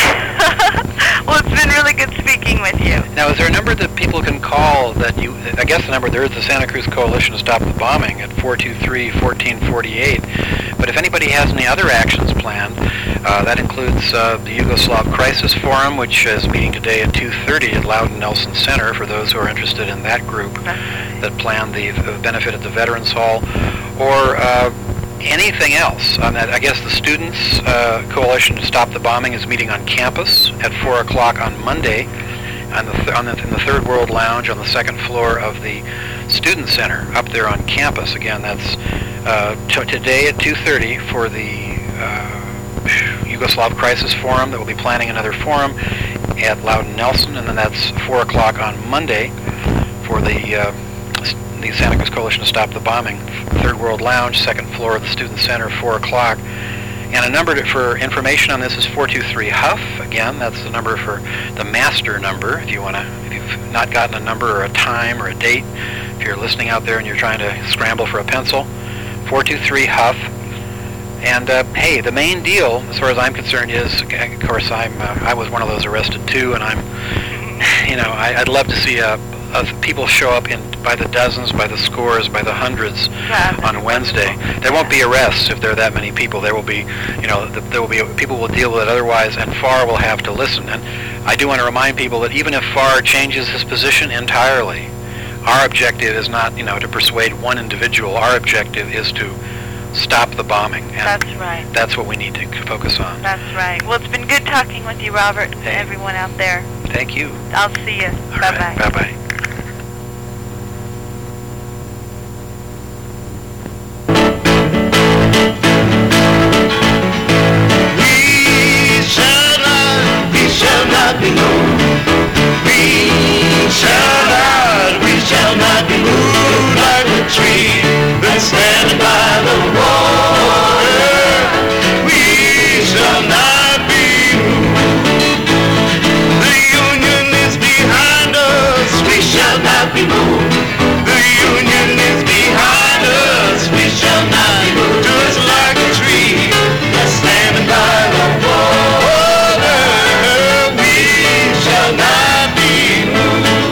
Well, it's been really good speaking with you. Now, is there a number that people can call that you, I guess the number there is the Santa Cruz Coalition to Stop the Bombing at four two three, one four four eight. But if anybody has any other actions planned, uh, that includes uh, the Yugoslav Crisis Forum, which is meeting today at two thirty at Loudon Nelson Center for those who are interested in that group that planned the, the benefit at the Veterans Hall, or uh, anything else. On that, I guess the Students uh, Coalition to Stop the Bombing is meeting on campus at four o'clock on Monday on the, th- on the in the Third World Lounge on the second floor of the Student Center up there on campus. Again, that's uh, t- today at two thirty for the uh, Yugoslav Crisis Forum that will be planning another forum at Loudon Nelson, and then that's four o'clock on Monday for the uh, the Santa Cruz Coalition to Stop the Bombing, Third World Lounge, second floor of the Student Center, four o'clock. And a number to, for information on this is four two three Huff. Again, that's the number for the master number. If you want to, if you've not gotten a number or a time or a date, if you're listening out there and you're trying to scramble for a pencil, four two three Huff. And uh, hey, the main deal, as far as I'm concerned, is, of course, I'm uh, I was one of those arrested too, and I'm, you know, I, I'd love to see a. Uh, people show up in by the dozens, by the scores, by the hundreds Yeah, on Wednesday. There won't be arrests if there are that many people. There will be, you know, th- there will be people will deal with it otherwise, and FAR will have to listen. And I do want to remind people that even if FAR changes his position entirely, our objective is not, you know, to persuade one individual. Our objective is to stop the bombing. And That's right. that's what we need to focus on. That's right. Well, it's been good talking with you, Robert, and Hey. everyone out there. Thank you. I'll see you. All Bye-bye. right. Bye-bye. We shall not be be moved. We shall not, we shall not be moved like the tree that's standing by the water. We shall not be moved. The Union is behind us. We shall not be moved. The Union is behind us. We shall not be moved. Just like a tree that's standing by the water. We shall not be moved.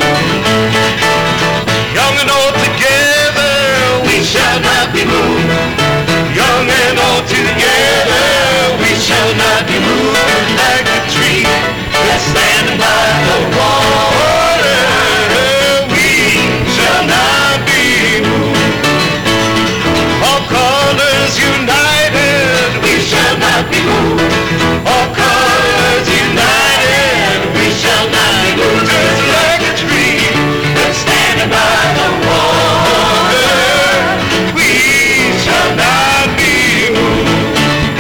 Young and old together, we shall not be moved. Young and old together, we shall not be moved like a tree that's standing by the water. We shall not be moved. All colors united, we shall not be moved. All colors united, we shall not be moved. Just like a tree that's standing by the water. We shall not be moved.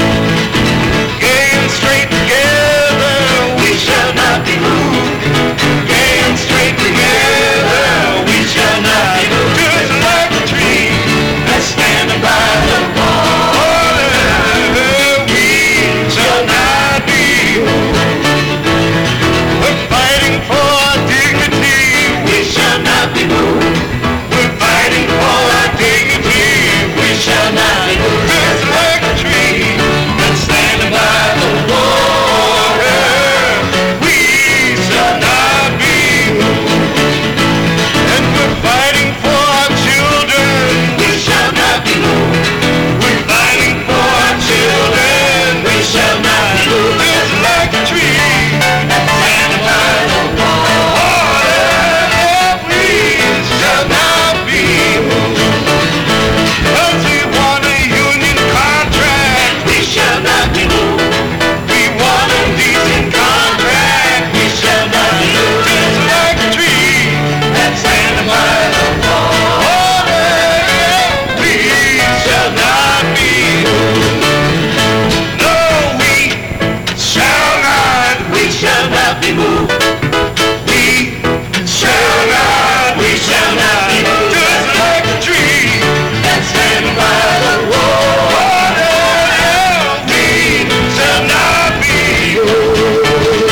Gay and straight together, we shall not be moved. Gay and straight together, we shall not be moved. Just like a tree that's standing by the water. We shall not be moved. We're fighting for our dignity, we shall not be moved. We're fighting for our dignity, we shall not be moved. Just like a tree that's standing by the water. We shall not be moved. And we're fighting for our children, we shall not be moved. We're fighting for our children, we shall not be moved. Just like a tree that's standing by the water. We shall not be moved. 'Cause we want a union contract, we shall not be moved. We want a decent contract, we shall not be moved. Just like a tree that's standing by the water. We shall not be moved. No, we shall not, we shall not be moved. We shall not, we shall not be moved. Just like a tree that's standing by the water. We shall not be moved.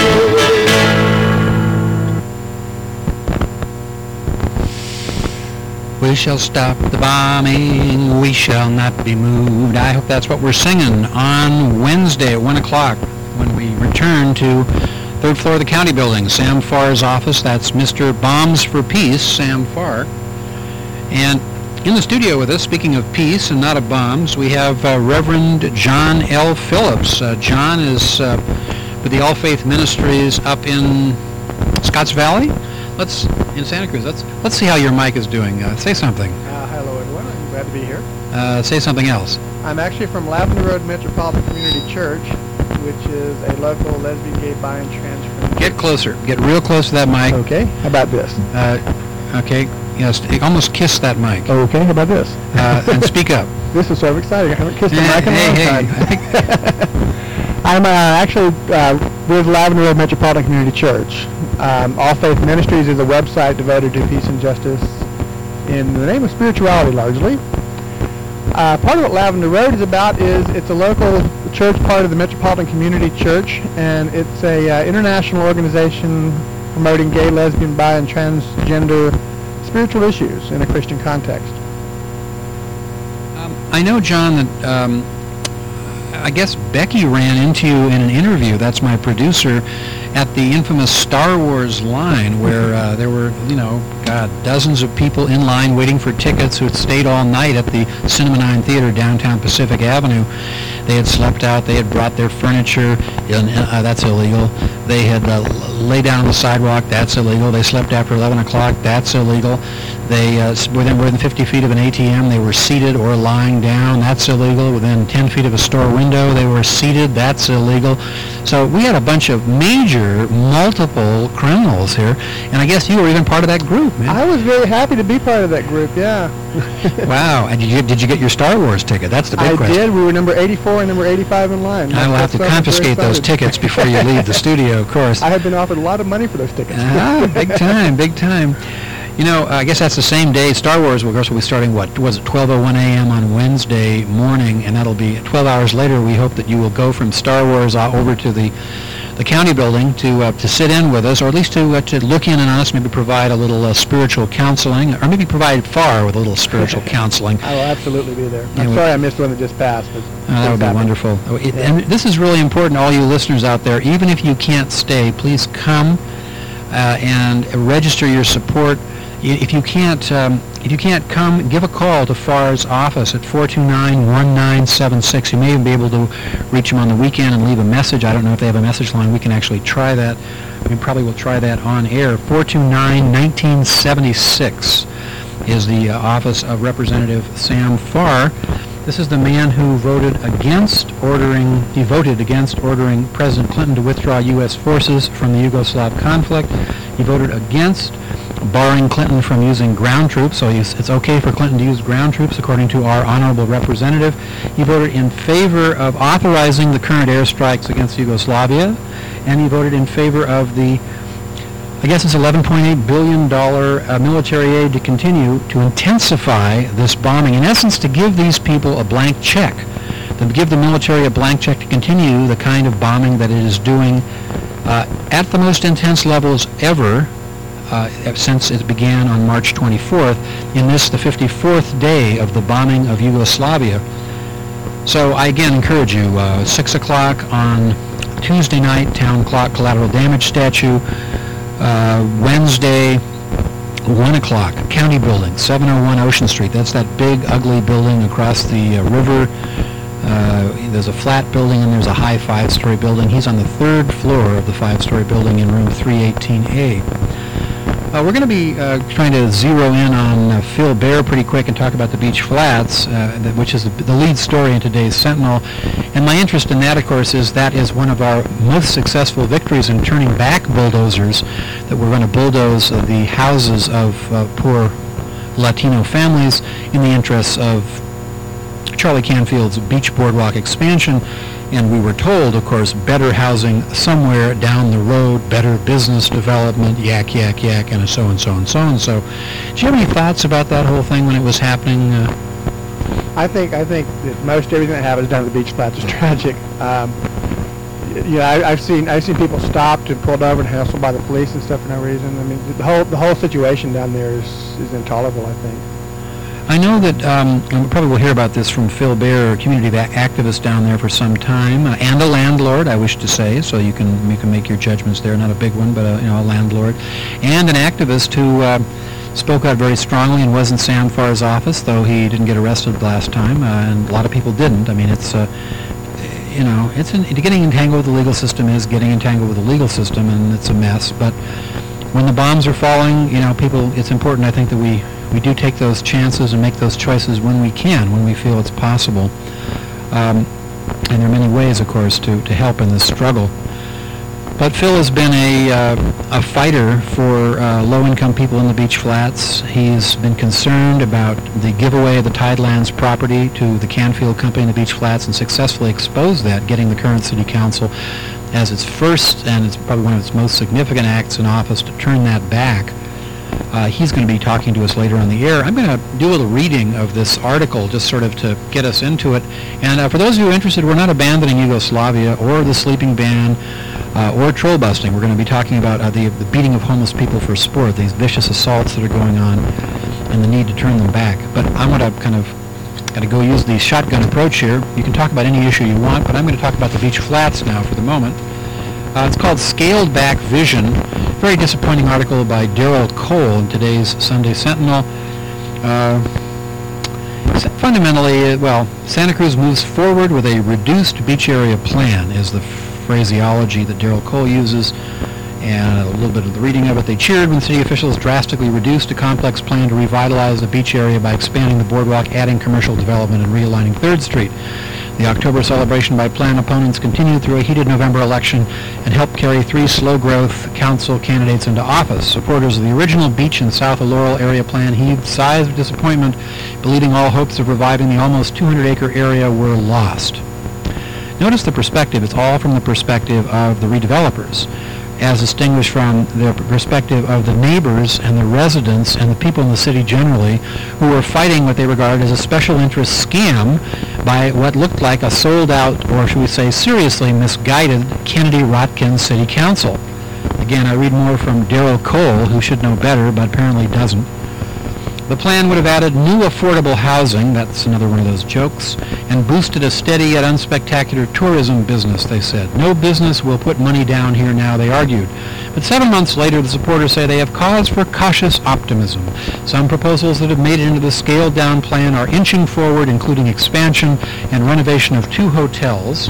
We shall stop the bombing, we shall not be moved. I hope that's what we're singing on Wednesday at one o'clock when we return to third floor of the county building, Sam Farr's office. That's Mister Bombs for Peace, Sam Farr. And in the studio with us, speaking of peace and not of bombs, we have uh, Reverend John L. Phillips. Uh, John is uh, with the All Faith Ministries up in Scotts Valley. Let's in Santa Cruz. Let's let's see how your mic is doing. Uh, say something. Uh, hello, everyone. I'm glad to be here. Uh, say something else. I'm actually from Lavender Road Metropolitan Community Church, which is a local lesbian, gay, bi, and trans friendly. Get closer. Get real close to that mic. Okay. How about this? Uh, okay. Yes. Almost kiss that mic. Okay. How about this? Uh, and speak up. This is so exciting. I haven't kissed the Eh, mic in a hey, long hey. time. I think- I'm uh, actually uh, with Lavender Road Metropolitan Community Church. Um, All Faith Ministries is a website devoted to peace and justice in the name of spirituality, largely. Uh, part of what Lavender Road is about is it's a local church, part of the Metropolitan Community Church, and it's a uh, international organization promoting gay, lesbian, bi, and transgender spiritual issues in a Christian context. Um, I know, John, that um, I guess Becky ran into you in an interview. That's my producer at the infamous Star Wars line, where uh, there were, you know, God, dozens of people in line waiting for tickets who had stayed all night at the Cinema Nine Theater downtown Pacific Avenue. They had slept out. They had brought their furniture. And, uh, that's illegal. They had uh, lay down on the sidewalk. That's illegal. They slept after eleven o'clock. That's illegal. They, uh, s- within more than fifty feet of an A T M, they were seated or lying down. That's illegal. Within ten feet of a store window, they were seated. That's illegal. So we had a bunch of major, multiple criminals here, and I guess you were even part of that group, man. I was very happy to be part of that group, yeah. Wow. And did you, did you get your Star Wars ticket? That's the big I question. did. We were number eighty-four and number eighty-five in line. I will have to That's why I was very confiscate those excited. tickets before you leave the studio, of course. I had been offered a lot of money for those tickets. Ah, big time, big time. You know, I guess that's the same day. Star Wars, of course, will be starting, what, was it twelve oh one a.m. on Wednesday morning, and that'll be twelve hours later. We hope that you will go from Star Wars uh, over to the the county building to uh, to sit in with us, or at least to uh, to look in on us, maybe provide a little uh, spiritual counseling, or maybe provide Far with a little spiritual counseling. I will absolutely be there. Yeah, I'm we- sorry I missed one that just passed. But Oh, that would be things happen. wonderful. Oh, it- And this is really important, all you listeners out there. Even if you can't stay, please come uh, and register your support. I- If you can't, um, if you can't come, give a call to F A R's office at four two nine, one nine seven six. You may even be able to reach them on the weekend and leave a message. I don't know if they have a message line. We can actually try that. We probably will try that on air. four two nine, one nine seven six is the uh, office of Representative Sam Farr. This is the man who voted against ordering, he voted against ordering President Clinton to withdraw U S forces from the Yugoslav conflict. He voted against barring Clinton from using ground troops, so he's, it's okay for Clinton to use ground troops, according to our honorable representative. He voted in favor of authorizing the current airstrikes against Yugoslavia, and he voted in favor of the, I guess it's eleven point eight billion dollars uh, military aid to continue to intensify this bombing. In essence, to give these people a blank check, to give the military a blank check to continue the kind of bombing that it is doing uh, at the most intense levels ever uh, since it began on March twenty-fourth, in this, the fifty-fourth day of the bombing of Yugoslavia. So I again encourage you, uh, six o'clock on Tuesday night, town clock collateral damage statue. Uh, Wednesday, one o'clock, county building, seven oh one Ocean Street. That's that big, ugly building across the uh, river. Uh, there's a flat building and there's a high five-story building. He's on the third floor of the five-story building in room three eighteen A. Uh, we're going to be uh, trying to zero in on uh, Phil Baer pretty quick and talk about the Beach Flats, uh, that, which is the, the lead story in today's Sentinel. And my interest in that, of course, is that is one of our most successful victories in turning back bulldozers, that we're going to bulldoze uh, the houses of uh, poor Latino families in the interests of Charlie Canfield's Beach Boardwalk expansion. And we were told, of course, better housing somewhere down the road, better business development, yak, yak, yak, and so and so and so and so. Do you have any thoughts about that whole thing when it was happening? Uh, I think I think that most everything that happens down at the beach flats is tragic. Um, y- you know, I, I've seen I've seen people stopped and pulled over and hassled by the police and stuff for no reason. I mean, the whole the whole situation down there is, is intolerable, I think. I know that, um, and we probably will hear about this from Phil Baer, a community va- activist down there for some time, uh, and a landlord, I wish to say, so you can you can make your judgments there. Not a big one, but a, you know, a landlord, and an activist who uh, spoke out very strongly and was in Sam Farr's office, though he didn't get arrested last time, uh, and a lot of people didn't. I mean, it's uh, you know, it's an, getting entangled with the legal system is getting entangled with the legal system, and it's a mess. But when the bombs are falling, you know, people, it's important, I think, that we. We do take those chances and make those choices when we can, when we feel it's possible. Um, and there are many ways, of course, to, to help in this struggle. But Phil has been a, uh, a fighter for uh, low-income people in the Beach Flats. He's been concerned about the giveaway of the Tidelands property to the Canfield Company in the Beach Flats and successfully exposed that, getting the current city council as its first, and it's probably one of its most significant acts in office, to turn that back. Uh, he's going to be talking to us later on the air. I'm going to do a little reading of this article just sort of to get us into it. And uh, for those of you interested, we're not abandoning Yugoslavia or the sleeping ban uh, or troll busting. We're going to be talking about uh, the, the beating of homeless people for sport, these vicious assaults that are going on, and the need to turn them back. But I want to kind of got to go use the shotgun approach here. You can talk about any issue you want, but I'm going to talk about the Beach Flats now for the moment. Uh, it's called Scaled Back Vision. Very disappointing article by Daryl Cole in today's Sunday Sentinel. Uh, fundamentally, uh, well, Santa Cruz moves forward with a reduced beach area plan is the phraseology that Daryl Cole uses. And a little bit of the reading of it. They cheered when city officials drastically reduced a complex plan to revitalize the beach area by expanding the boardwalk, adding commercial development, and realigning third street. The October celebration by plan opponents continued through a heated November election and helped carry three slow-growth council candidates into office. Supporters of the original beach and south of Laurel area plan heaved sighs of disappointment, believing all hopes of reviving the almost two hundred acre area were lost. Notice the perspective. It's all from the perspective of the redevelopers, as distinguished from the perspective of the neighbors and the residents and the people in the city generally, who were fighting what they regard as a special interest scam by what looked like a sold-out, or should we say seriously misguided, Kennedy-Rotkin City Council. Again, I read more from Darrell Cole, who should know better, but apparently doesn't. The plan would have added new affordable housing, that's another one of those jokes, and boosted a steady yet unspectacular tourism business, they said. No business will put money down here now, they argued. But seven months later, the supporters say they have cause for cautious optimism. Some proposals that have made it into the scaled-down plan are inching forward, including expansion and renovation of two hotels,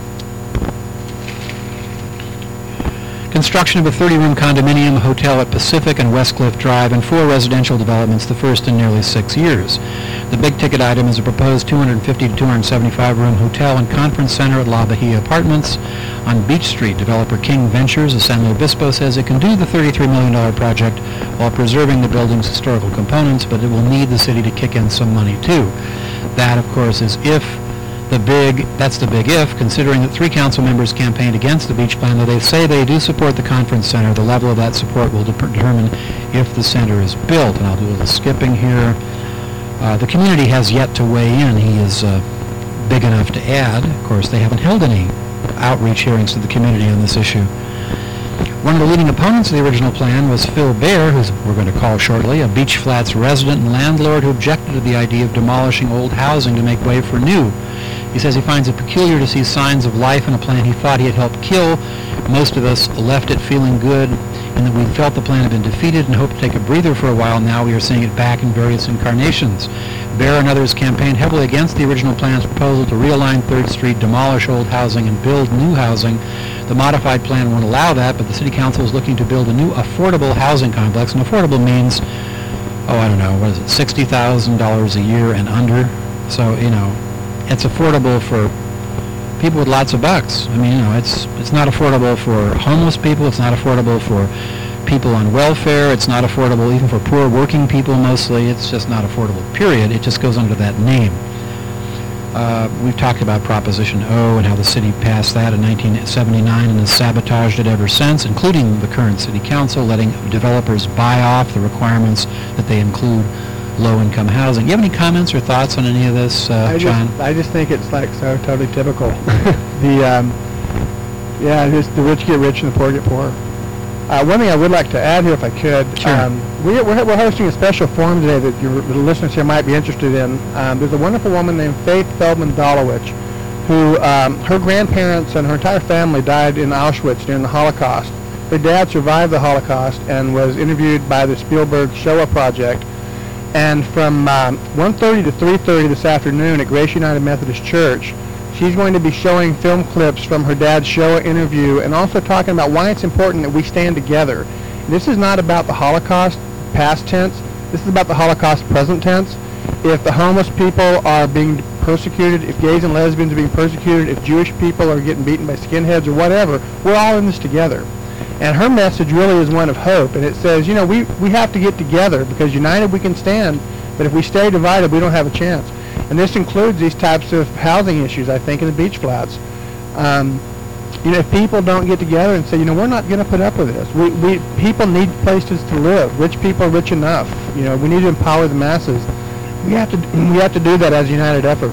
construction of a thirty-room condominium hotel at Pacific and Westcliff Drive, and four residential developments, the first in nearly six years. The big-ticket item is a proposed two hundred fifty to two hundred seventy-five room hotel and conference center at La Bahia Apartments on Beach Street. Developer King Ventures of San Luis Obispo says it can do the thirty-three million dollars project while preserving the building's historical components, but it will need the city to kick in some money, too. That, of course, is if The big, that's the big if, considering that three council members campaigned against the beach plan, though they say they do support the conference center. The level of that support will de- determine if the center is built. And I'll do a little skipping here. Uh, the community has yet to weigh in. He is uh, big enough to add. Of course, they haven't held any outreach hearings to the community on this issue. One of the leading opponents of the original plan was Phil Baer, who we're going to call shortly, a Beach Flats resident and landlord who objected to the idea of demolishing old housing to make way for new. He says he finds it peculiar to see signs of life in a plan he thought he had helped kill. Most of us left it feeling good, and that we felt the plan had been defeated and hoped to take a breather for a while. Now we are seeing it back in various incarnations. Baer and others campaigned heavily against the original plan's proposal to realign third street, demolish old housing, and build new housing. The modified plan won't allow that, but the City Council is looking to build a new affordable housing complex, and affordable means, oh, I don't know, what is it, sixty thousand dollars a year and under. So, you know, it's affordable for people with lots of bucks. I mean, you know, it's it's not affordable for homeless people. It's not affordable for people on welfare. It's not affordable even for poor working people mostly. It's just not affordable, period. It just goes under that name. Uh, we've talked about Proposition O and how the city passed that in nineteen seventy-nine and has sabotaged it ever since, including the current city council, letting developers buy off the requirements that they include low-income housing. You have any comments or thoughts on any of this, uh, I John? Just, I just think it's like so totally typical. the um, yeah, just the rich get rich and the poor get poor. Uh, one thing I would like to add here, if I could, Sure. um, we, we're, we're hosting a special forum today that your the listeners here might be interested in. Um, there's a wonderful woman named Faith Feldman Dolowich, who um, her grandparents and her entire family died in Auschwitz during the Holocaust. Her dad survived the Holocaust and was interviewed by the Spielberg Shoah Project. And from um, one thirty to three thirty this afternoon at Grace United Methodist Church, she's going to be showing film clips from her dad's Shoah interview and also talking about why it's important that we stand together. This is not about the Holocaust past tense. This is about the Holocaust present tense. If the homeless people are being persecuted, if gays and lesbians are being persecuted, if Jewish people are getting beaten by skinheads or whatever, we're all in this together. And her message really is one of hope, and it says, you know, we, we have to get together because united we can stand, but if we stay divided, we don't have a chance. And this includes these types of housing issues, I think, in the beach flats. Um, you know, if people don't get together and say, you know, we're not going to put up with this. We, we people need places to live. Rich people are rich enough. You know, we need to empower the masses. We have to we have to do that as a united effort.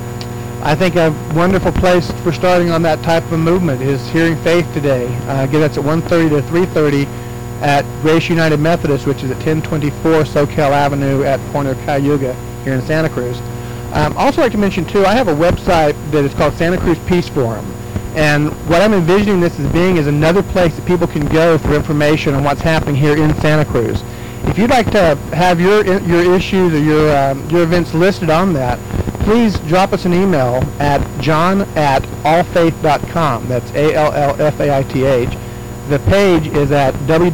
I think a wonderful place for starting on that type of a movement is Hearing Faith today. Uh, again, that's at one thirty to three thirty at Grace United Methodist, which is at ten twenty-four Soquel Avenue at Pointe Cayuga here in Santa Cruz. Um, also like to mention, too, I have a website that is called Santa Cruz Peace Forum. And what I'm envisioning this as being is another place that people can go for information on what's happening here in Santa Cruz. If you'd like to have your your issues or your um, your events listed on that, please drop us an email at john at allfaith dot com. That's A L L F A I T H. The page is at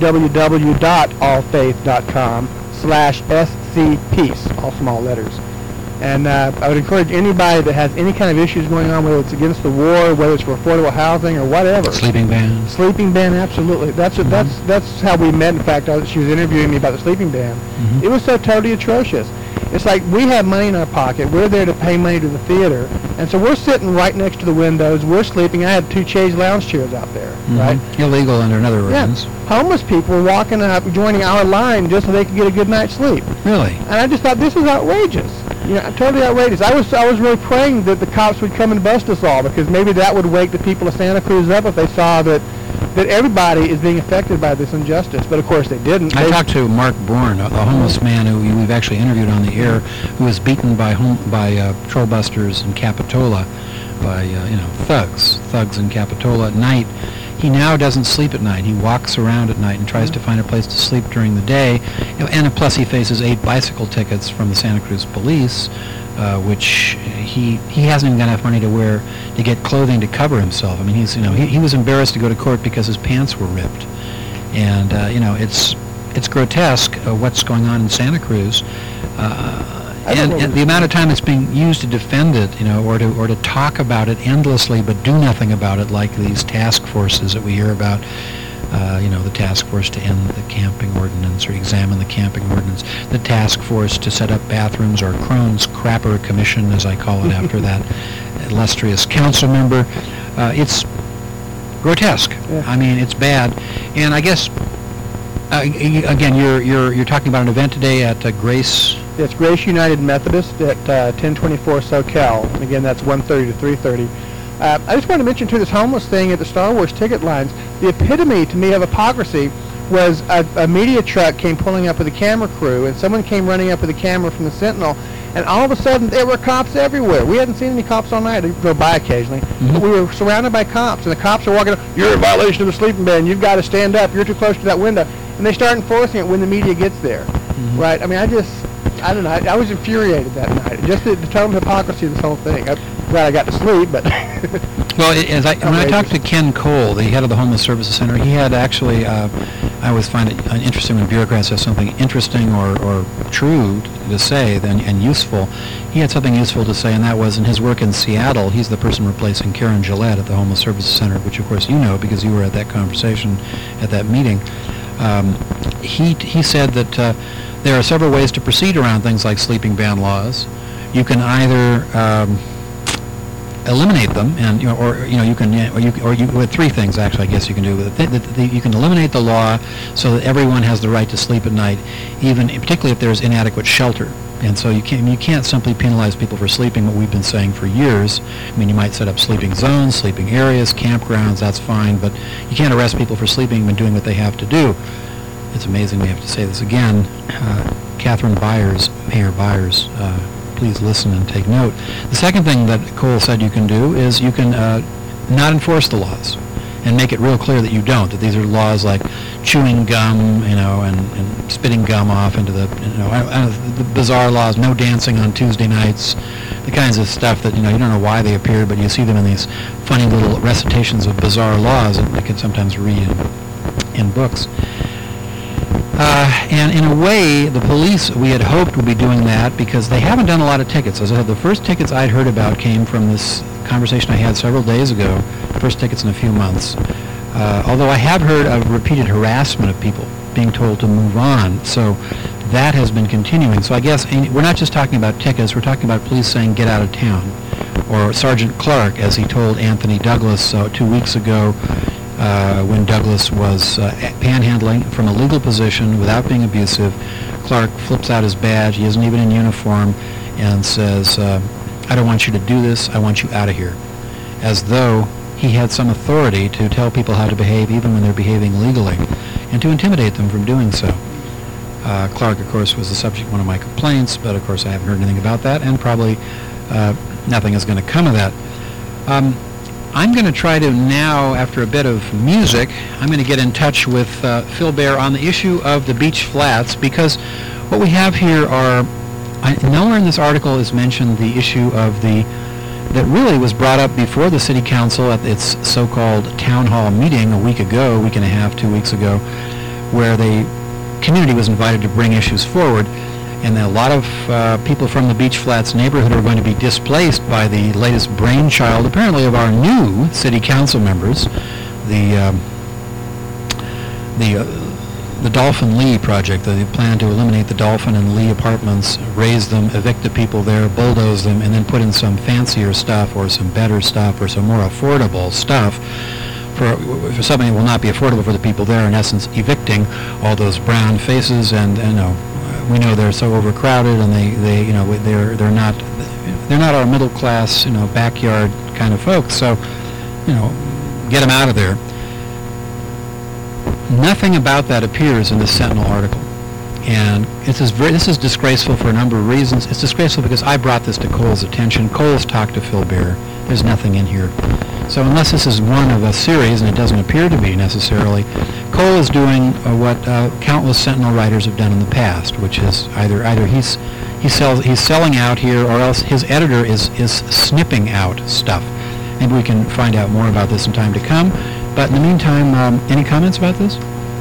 www.allfaith.com slash scpeace, all small letters. And uh, I would encourage anybody that has any kind of issues going on, whether it's against the war, whether it's for affordable housing or whatever. Sleeping ban. Sleeping ban, absolutely. That's mm-hmm. that's that's how we met. In fact, I was, she was interviewing me about the sleeping ban. Mm-hmm. It was so totally atrocious. It's like we have money in our pocket. We're there to pay money to the theater, and so we're sitting right next to the windows. We're sleeping. I had two chaise lounge chairs out there, mm-hmm. right? Illegal under another ordinance. Yeah. Homeless people were walking up, joining our line just so they could get a good night's sleep. Really? And I just thought, this is outrageous. You know, totally outrageous. I was I was really praying that the cops would come and bust us all, because maybe that would wake the people of Santa Cruz up if they saw that that everybody is being affected by this injustice. But of course they didn't. I they talked to Mark Bourne, a, a homeless man who we've actually interviewed on the air, who was beaten by home, by uh, patrol busters in Capitola, by uh, you know thugs, thugs in Capitola at night. He now doesn't sleep at night. He walks around at night and tries to find a place to sleep during the day. And plus he faces eight bicycle tickets from the Santa Cruz police, uh, which he he hasn't even got enough money to wear to get clothing to cover himself. I mean, he's you know he, he was embarrassed to go to court because his pants were ripped. And uh, you know it's it's grotesque uh, what's going on in Santa Cruz. Uh, And, and the amount of time that's being used to defend it, you know, or to or to talk about it endlessly, but do nothing about it, like these task forces that we hear about. Uh, you know, the task force to end the camping ordinance or examine the camping ordinance, the task force to set up bathrooms, or Crohn's Crapper Commission, as I call it after that illustrious council member. Uh, it's grotesque. Yeah. I mean, it's bad, and I guess. Uh, again, you're you're you're talking about an event today at uh, Grace. It's Grace United Methodist at uh, ten twenty-four SoCal. And again, that's one thirty to three thirty. Uh, I just want to mention too, this homeless thing at the Star Wars ticket lines. The epitome to me of hypocrisy was a, a media truck came pulling up with a camera crew, and someone came running up with a camera from the Sentinel, and all of a sudden there were cops everywhere. We hadn't seen any cops all night. They go by occasionally, mm-hmm. but we were surrounded by cops, and the cops are walking up. You're in violation of the sleeping ban. You've got to stand up. You're too close to that window. And they start enforcing it when the media gets there, mm-hmm. right? I mean, I just, I don't know. I, I was infuriated that night. Just the, the total hypocrisy of this whole thing. I'm glad I got to sleep, but. Well, it, as I, when I talked to Ken Cole, the head of the Homeless Services Center, he had actually, uh, I always find it interesting when bureaucrats have something interesting or, or true to say then, and useful. He had something useful to say, and that was in his work in Seattle, he's the person replacing Karen Gillette at the Homeless Services Center, which of course you know because you were at that conversation, at that meeting. Um, he he said that uh, there are several ways to proceed around things like sleeping ban laws. You can either um, eliminate them, and you know, or you know, you can, or you, or you, with three things actually, I guess you can do. The, the, the, you can eliminate the law so that everyone has the right to sleep at night, even particularly if there's inadequate shelter. And so you can't you can't simply penalize people for sleeping. What we've been saying for years. I mean, you might set up sleeping zones, sleeping areas, campgrounds. That's fine, but you can't arrest people for sleeping when doing what they have to do. It's amazing we have to say this again. Uh, Catherine Byers, Mayor Byers, uh, please listen and take note. The second thing that Cole said you can do is you can uh, not enforce the laws and make it real clear that you don't, that these are laws like chewing gum, you know, and, and spitting gum off into the, you know, I, I, the bizarre laws, no dancing on Tuesday nights, the kinds of stuff that, you know, you don't know why they appeared, but you see them in these funny little recitations of bizarre laws that you can sometimes read in, in books. Uh, and in a way, the police, we had hoped, would be doing that because they haven't done a lot of tickets. As I said, the first tickets I'd heard about came from this conversation I had several days ago, first tickets in a few months. Uh, although I have heard of repeated harassment of people being told to move on, so that has been continuing. So I guess we're not just talking about tickets, we're talking about police saying get out of town. Or Sergeant Clark, as he told Anthony Douglas uh, two weeks ago, Uh, when Douglas was uh, panhandling from a legal position without being abusive, Clark flips out his badge, he isn't even in uniform, and says, uh, I don't want you to do this, I want you out of here. As though he had some authority to tell people how to behave even when they're behaving legally, and to intimidate them from doing so. Uh, Clark, of course, was the subject of one of my complaints, but of course I haven't heard anything about that, and probably uh, nothing is going to come of that. Um, I'm going to try to now, after a bit of music, I'm going to get in touch with uh, Phil Baer on the issue of the beach flats, because what we have here are, I, nowhere in this article is mentioned the issue of the that really was brought up before the city council at its so-called town hall meeting a week ago, a week and a half, two weeks ago, where the community was invited to bring issues forward. And a lot of uh, people from the Beach Flats neighborhood are going to be displaced by the latest brainchild, apparently, of our new city council members, the um, the uh, the Dolphin Lee project. They plan to eliminate the Dolphin and Lee apartments, raise them, evict the people there, bulldoze them, and then put in some fancier stuff or some better stuff or some more affordable stuff for, for something that will not be affordable for the people there, in essence evicting all those brown faces. And, you know, we know they're so overcrowded, and they, they you know, they're they're not they're not our middle class, you know, backyard kind of folks. So, you know, get them out of there. Nothing about that appears in the Sentinel article, and this is very, this is disgraceful for a number of reasons. It's disgraceful because I brought this to Cole's attention. Cole's talked to Phil Bear. There's nothing in here. So unless this is one of a series, and it doesn't appear to be necessarily, Cole is doing uh, what uh, countless Sentinel writers have done in the past, which is either either he's he sells he's selling out here, or else his editor is is snipping out stuff. Maybe we can find out more about this in time to come. But in the meantime, um, any comments about this?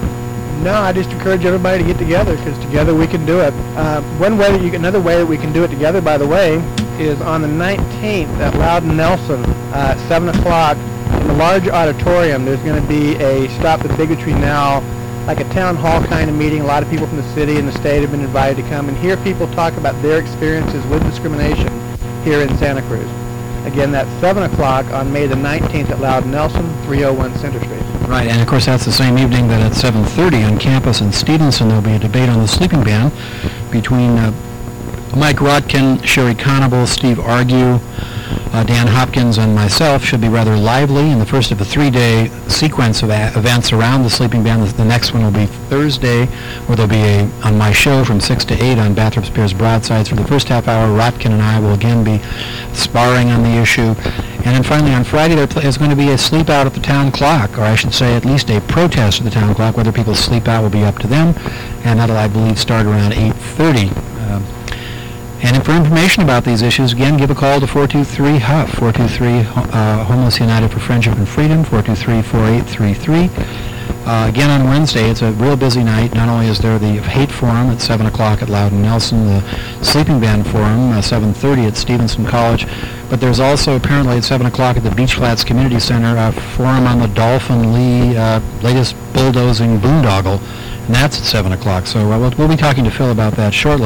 No, I just encourage everybody to get together, because together we can do it. Uh, one way that you can, another way that we can do it together, by the way, is on the nineteenth at Loudon Nelson, uh, at seven o'clock in the large auditorium. There's going to be a Stop the Bigotry Now, like a town hall kind of meeting. A lot of people from the city and the state have been invited to come and hear people talk about their experiences with discrimination here in Santa Cruz. Again, that's seven o'clock on May the nineteenth at Loudon Nelson, three oh one Center Street. Right, and of course that's the same evening that at seven thirty on campus in Stevenson there'll be a debate on the sleeping ban between uh, Mike Rodkin, Sherry Conable, Steve Argue, uh, Dan Hopkins, and myself. Should be rather lively, and the first of a three-day sequence of a- events around the sleeping ban. The, the next one will be Thursday, where there'll be a, on my show from six to eight on Bathrop Spears Broadsides. For the first half hour, Rodkin and I will again be sparring on the issue. And then finally on Friday there is going to be a sleep out at the town clock, or I should say at least a protest at the town clock. Whether people sleep out will be up to them, and that'll, I believe, start around eight thirty. Um, and for information about these issues, again, give a call to four two three H U F, four two three uh, Homeless United for Friendship and Freedom, four two three, four eight three three. Uh, again, on Wednesday, it's a real busy night. Not only is there the Hate Forum at seven o'clock at Loudon Nelson, the Sleeping Ban Forum, uh, seven thirty at Stevenson College, but there's also apparently at seven o'clock at the Beach Flats Community Center a forum on the Dolphin Lee uh, latest bulldozing boondoggle, and that's at seven o'clock. So uh, we'll, we'll be talking to Phil about that shortly.